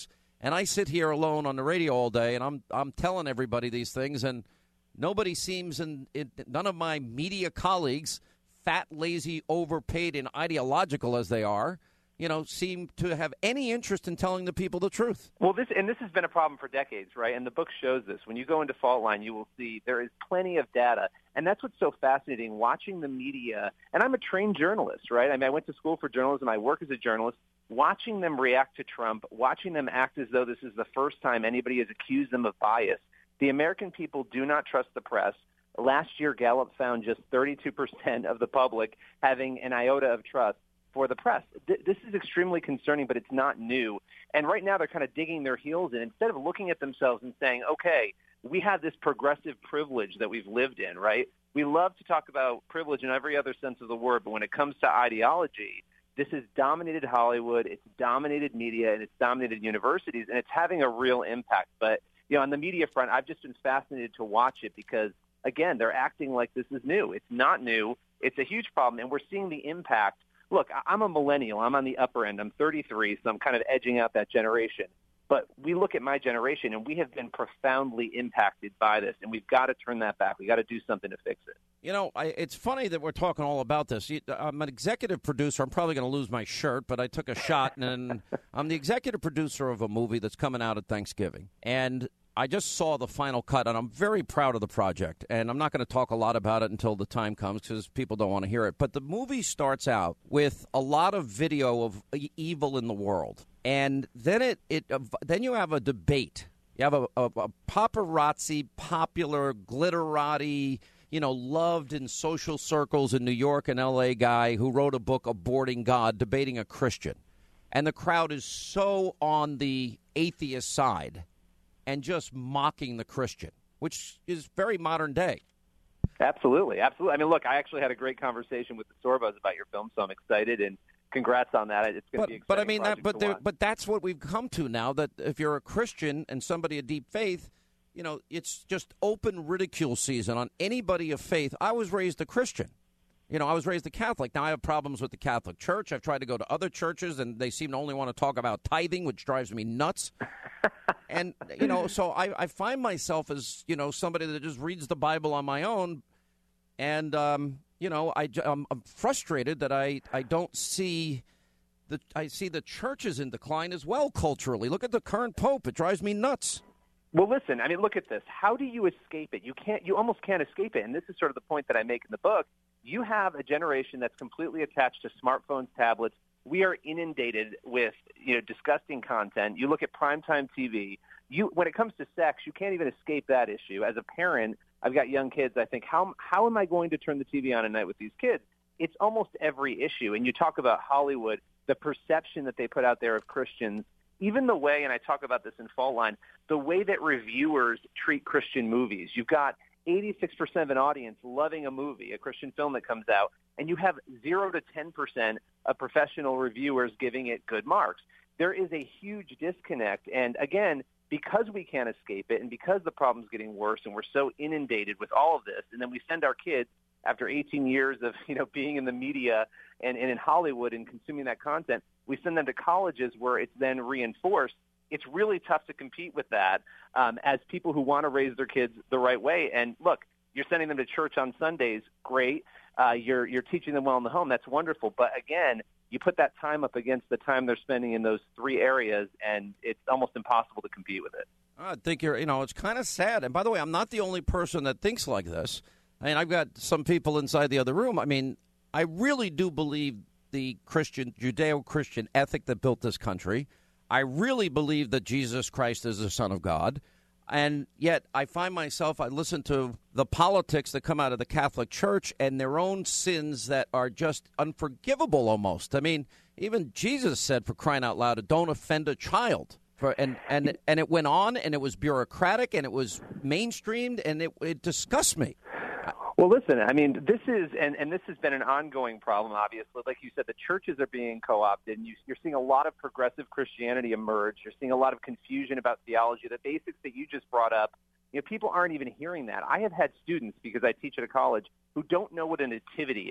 And I sit here alone on the radio all day, and I'm telling everybody these things, and nobody seems none of my media colleagues, fat, lazy, overpaid, and ideological as they are, seem to have any interest in telling the people the truth. Well, this has been a problem for decades, right? And the book shows this. When you go into Fault Line, you will see there is plenty of data. And that's what's so fascinating, watching the media. And I'm a trained journalist, right? I mean, I went to school for journalism. I work as a journalist. Watching them react to Trump, watching them act as though this is the first time anybody has accused them of bias. The American people do not trust the press. Last year, Gallup found just 32% of the public having an iota of trust for the press. This is extremely concerning, but it's not new. And right now they're kind of digging their heels in. Instead of looking at themselves and saying, okay, we have this progressive privilege that we've lived in, right? We love to talk about privilege in every other sense of the word, but when it comes to ideology, this has dominated Hollywood, it's dominated media, and it's dominated universities, and it's having a real impact. But, on the media front, I've just been fascinated to watch it because, again, they're acting like this is new. It's not new. It's a huge problem, and we're seeing the impact. Look, I'm a millennial. I'm on the upper end. I'm 33, so I'm kind of edging out that generation. But we look at my generation, and we have been profoundly impacted by this, and we've got to turn that back. We've got to do something to fix it. It's funny that we're talking all about this. I'm an executive producer. I'm probably going to lose my shirt, but I took a shot, and I'm the executive producer of a movie that's coming out at Thanksgiving. And I just saw the final cut, and I'm very proud of the project. And I'm not going to talk a lot about it until the time comes because people don't want to hear it. But the movie starts out with a lot of video of evil in the world. And then then you have a debate. You have a paparazzi, popular, glitterati, loved in social circles in New York and L.A. guy who wrote a book, Aborting God, debating a Christian. And the crowd is so on the atheist side and just mocking the Christian, which is very modern day. Absolutely. I mean, look, I actually had a great conversation with the Sorbos about your film, so I'm excited, and congrats on that. It's going to be exciting. But I mean, but that's what we've come to now, that if you're a Christian and somebody of deep faith, it's just open ridicule season on anybody of faith. I was raised a Christian. I was raised a Catholic. Now I have problems with the Catholic Church. I've tried to go to other churches, and they seem to only want to talk about tithing, which drives me nuts. And, so I find myself as, somebody that just reads the Bible on my own. And, I'm frustrated that I don't see I see the church is in decline as well culturally. Look at the current Pope. It drives me nuts. Well, listen, I mean, look at this. How do you escape it? You almost can't escape it. And this is sort of the point that I make in the book. You have a generation that's completely attached to smartphones, tablets. We are inundated with, disgusting content. You look at primetime TV. When it comes to sex, you can't even escape that issue. As a parent, I've got young kids. I think, how am I going to turn the TV on at night with these kids? It's almost every issue. And you talk about Hollywood, the perception that they put out there of Christians, even the way, and I talk about this in Fault Line, the way that reviewers treat Christian movies. You've got 86% of an audience loving a movie, a Christian film that comes out, and you have 0 to 10% of professional reviewers giving it good marks. There is a huge disconnect. And again, because we can't escape it and because the problem's getting worse and we're so inundated with all of this, and then we send our kids after 18 years of, being in the media and in Hollywood and consuming that content, we send them to colleges where it's then reinforced. It's really tough to compete with that as people who want to raise their kids the right way. And look, you're sending them to church on Sundays, great. You're teaching them well in the home, that's wonderful. But again, you put that time up against the time they're spending in those three areas, and it's almost impossible to compete with it. I think it's kind of sad. And by the way, I'm not the only person that thinks like this. I mean, I've got some people inside the other room. I mean, I really do believe the Judeo-Christian ethic that built this country. I really believe that Jesus Christ is the Son of God. And yet I find myself, I listen to the politics that come out of the Catholic Church and their own sins that are just unforgivable almost. I mean, even Jesus said, for crying out loud, don't offend a child. And it went on, and it was bureaucratic, and it was mainstreamed, and it disgusts me. Well, listen, I mean, this is, and this has been an ongoing problem, obviously. Like you said, the churches are being co-opted, and you're seeing a lot of progressive Christianity emerge. You're seeing a lot of confusion about theology. The basics that you just brought up, people aren't even hearing that. I have had students, because I teach at a college, who don't know what a nativity is.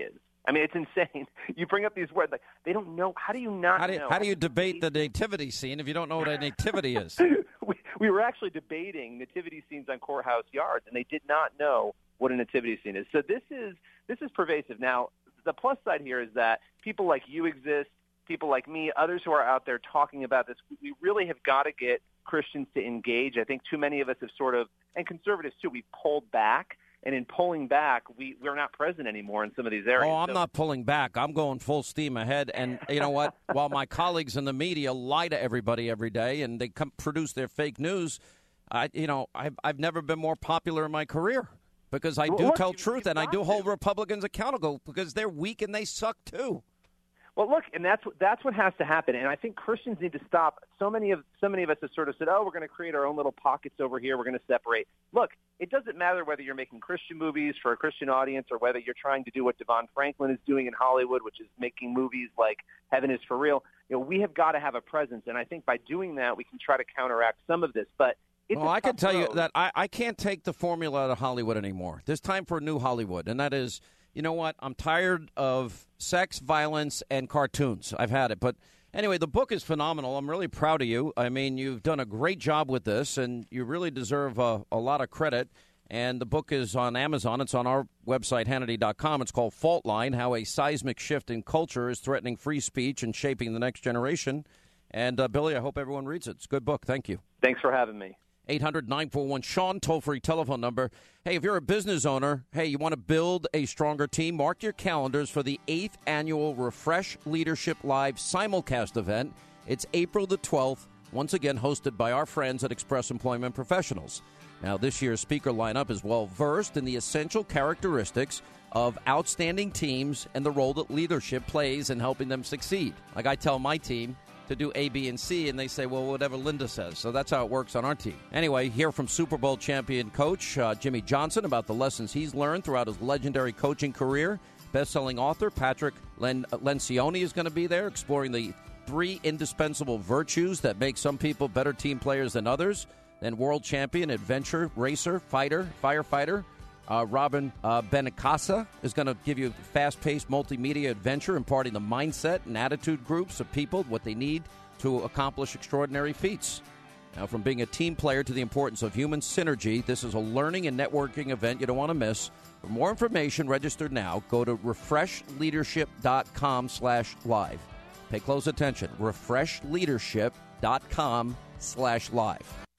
I mean, it's insane. You bring up these words, like, they don't know. How do you not know? How do you debate the nativity scene if you don't know what a nativity is? We were actually debating nativity scenes on courthouse yards, and they did not know what a nativity scene is. So this is pervasive. Now, the plus side here is that people like you exist, people like me, others who are out there talking about this. We really have got to get Christians to engage. I think too many of us have sort of, and conservatives too, we've pulled back. And in pulling back, we're not present anymore in some of these areas. Oh, I'm not pulling back. I'm going full steam ahead. And you know what? While my colleagues in the media lie to everybody every day and they produce their fake news, I've never been more popular in my career because I do tell truth and I do hold Republicans accountable because they're weak and they suck too. Well, look, and that's what has to happen. And I think Christians need to stop. So many of us have sort of said, "Oh, we're going to create our own little pockets over here. We're going to separate." Look, it doesn't matter whether you're making Christian movies for a Christian audience or whether you're trying to do what Devon Franklin is doing in Hollywood, which is making movies like Heaven is for Real. We have got to have a presence, and I think by doing that, we can try to counteract some of this. But I can tell you that I can't take the formula out of Hollywood anymore. There's time for a new Hollywood, and that is. You know what? I'm tired of sex, violence, and cartoons. I've had it. But anyway, the book is phenomenal. I'm really proud of you. I mean, you've done a great job with this, and you really deserve a lot of credit. And the book is on Amazon. It's on our website, Hannity.com. It's called Fault Line, How a Seismic Shift in Culture is Threatening Free Speech and Shaping the Next Generation. And, Billy, I hope everyone reads it. It's a good book. Thank you. Thanks for having me. 800-941-SEAN, toll-free telephone number. Hey, if you're a business owner, you want to build a stronger team, mark your calendars for the 8th Annual Refresh Leadership Live simulcast event. It's April the 12th, once again hosted by our friends at Express Employment Professionals. Now, this year's speaker lineup is well-versed in the essential characteristics of outstanding teams and the role that leadership plays in helping them succeed. Like I tell my team, to do A, B, and C, and they say, well, whatever Linda says. So that's how it works on our team. Anyway, hear from Super Bowl champion coach Jimmy Johnson about the lessons he's learned throughout his legendary coaching career. Best-selling author Patrick Lencioni is going to be there, exploring the 3 indispensable virtues that make some people better team players than others. Then world champion, adventure, racer, fighter, firefighter Robin Benacasa is going to give you a fast-paced multimedia adventure imparting the mindset and attitude groups of people, what they need to accomplish extraordinary feats. Now, from being a team player to the importance of human synergy, this is a learning and networking event you don't want to miss. For more information, register now. Go to refreshleadership.com/live. Pay close attention. refreshleadership.com/live.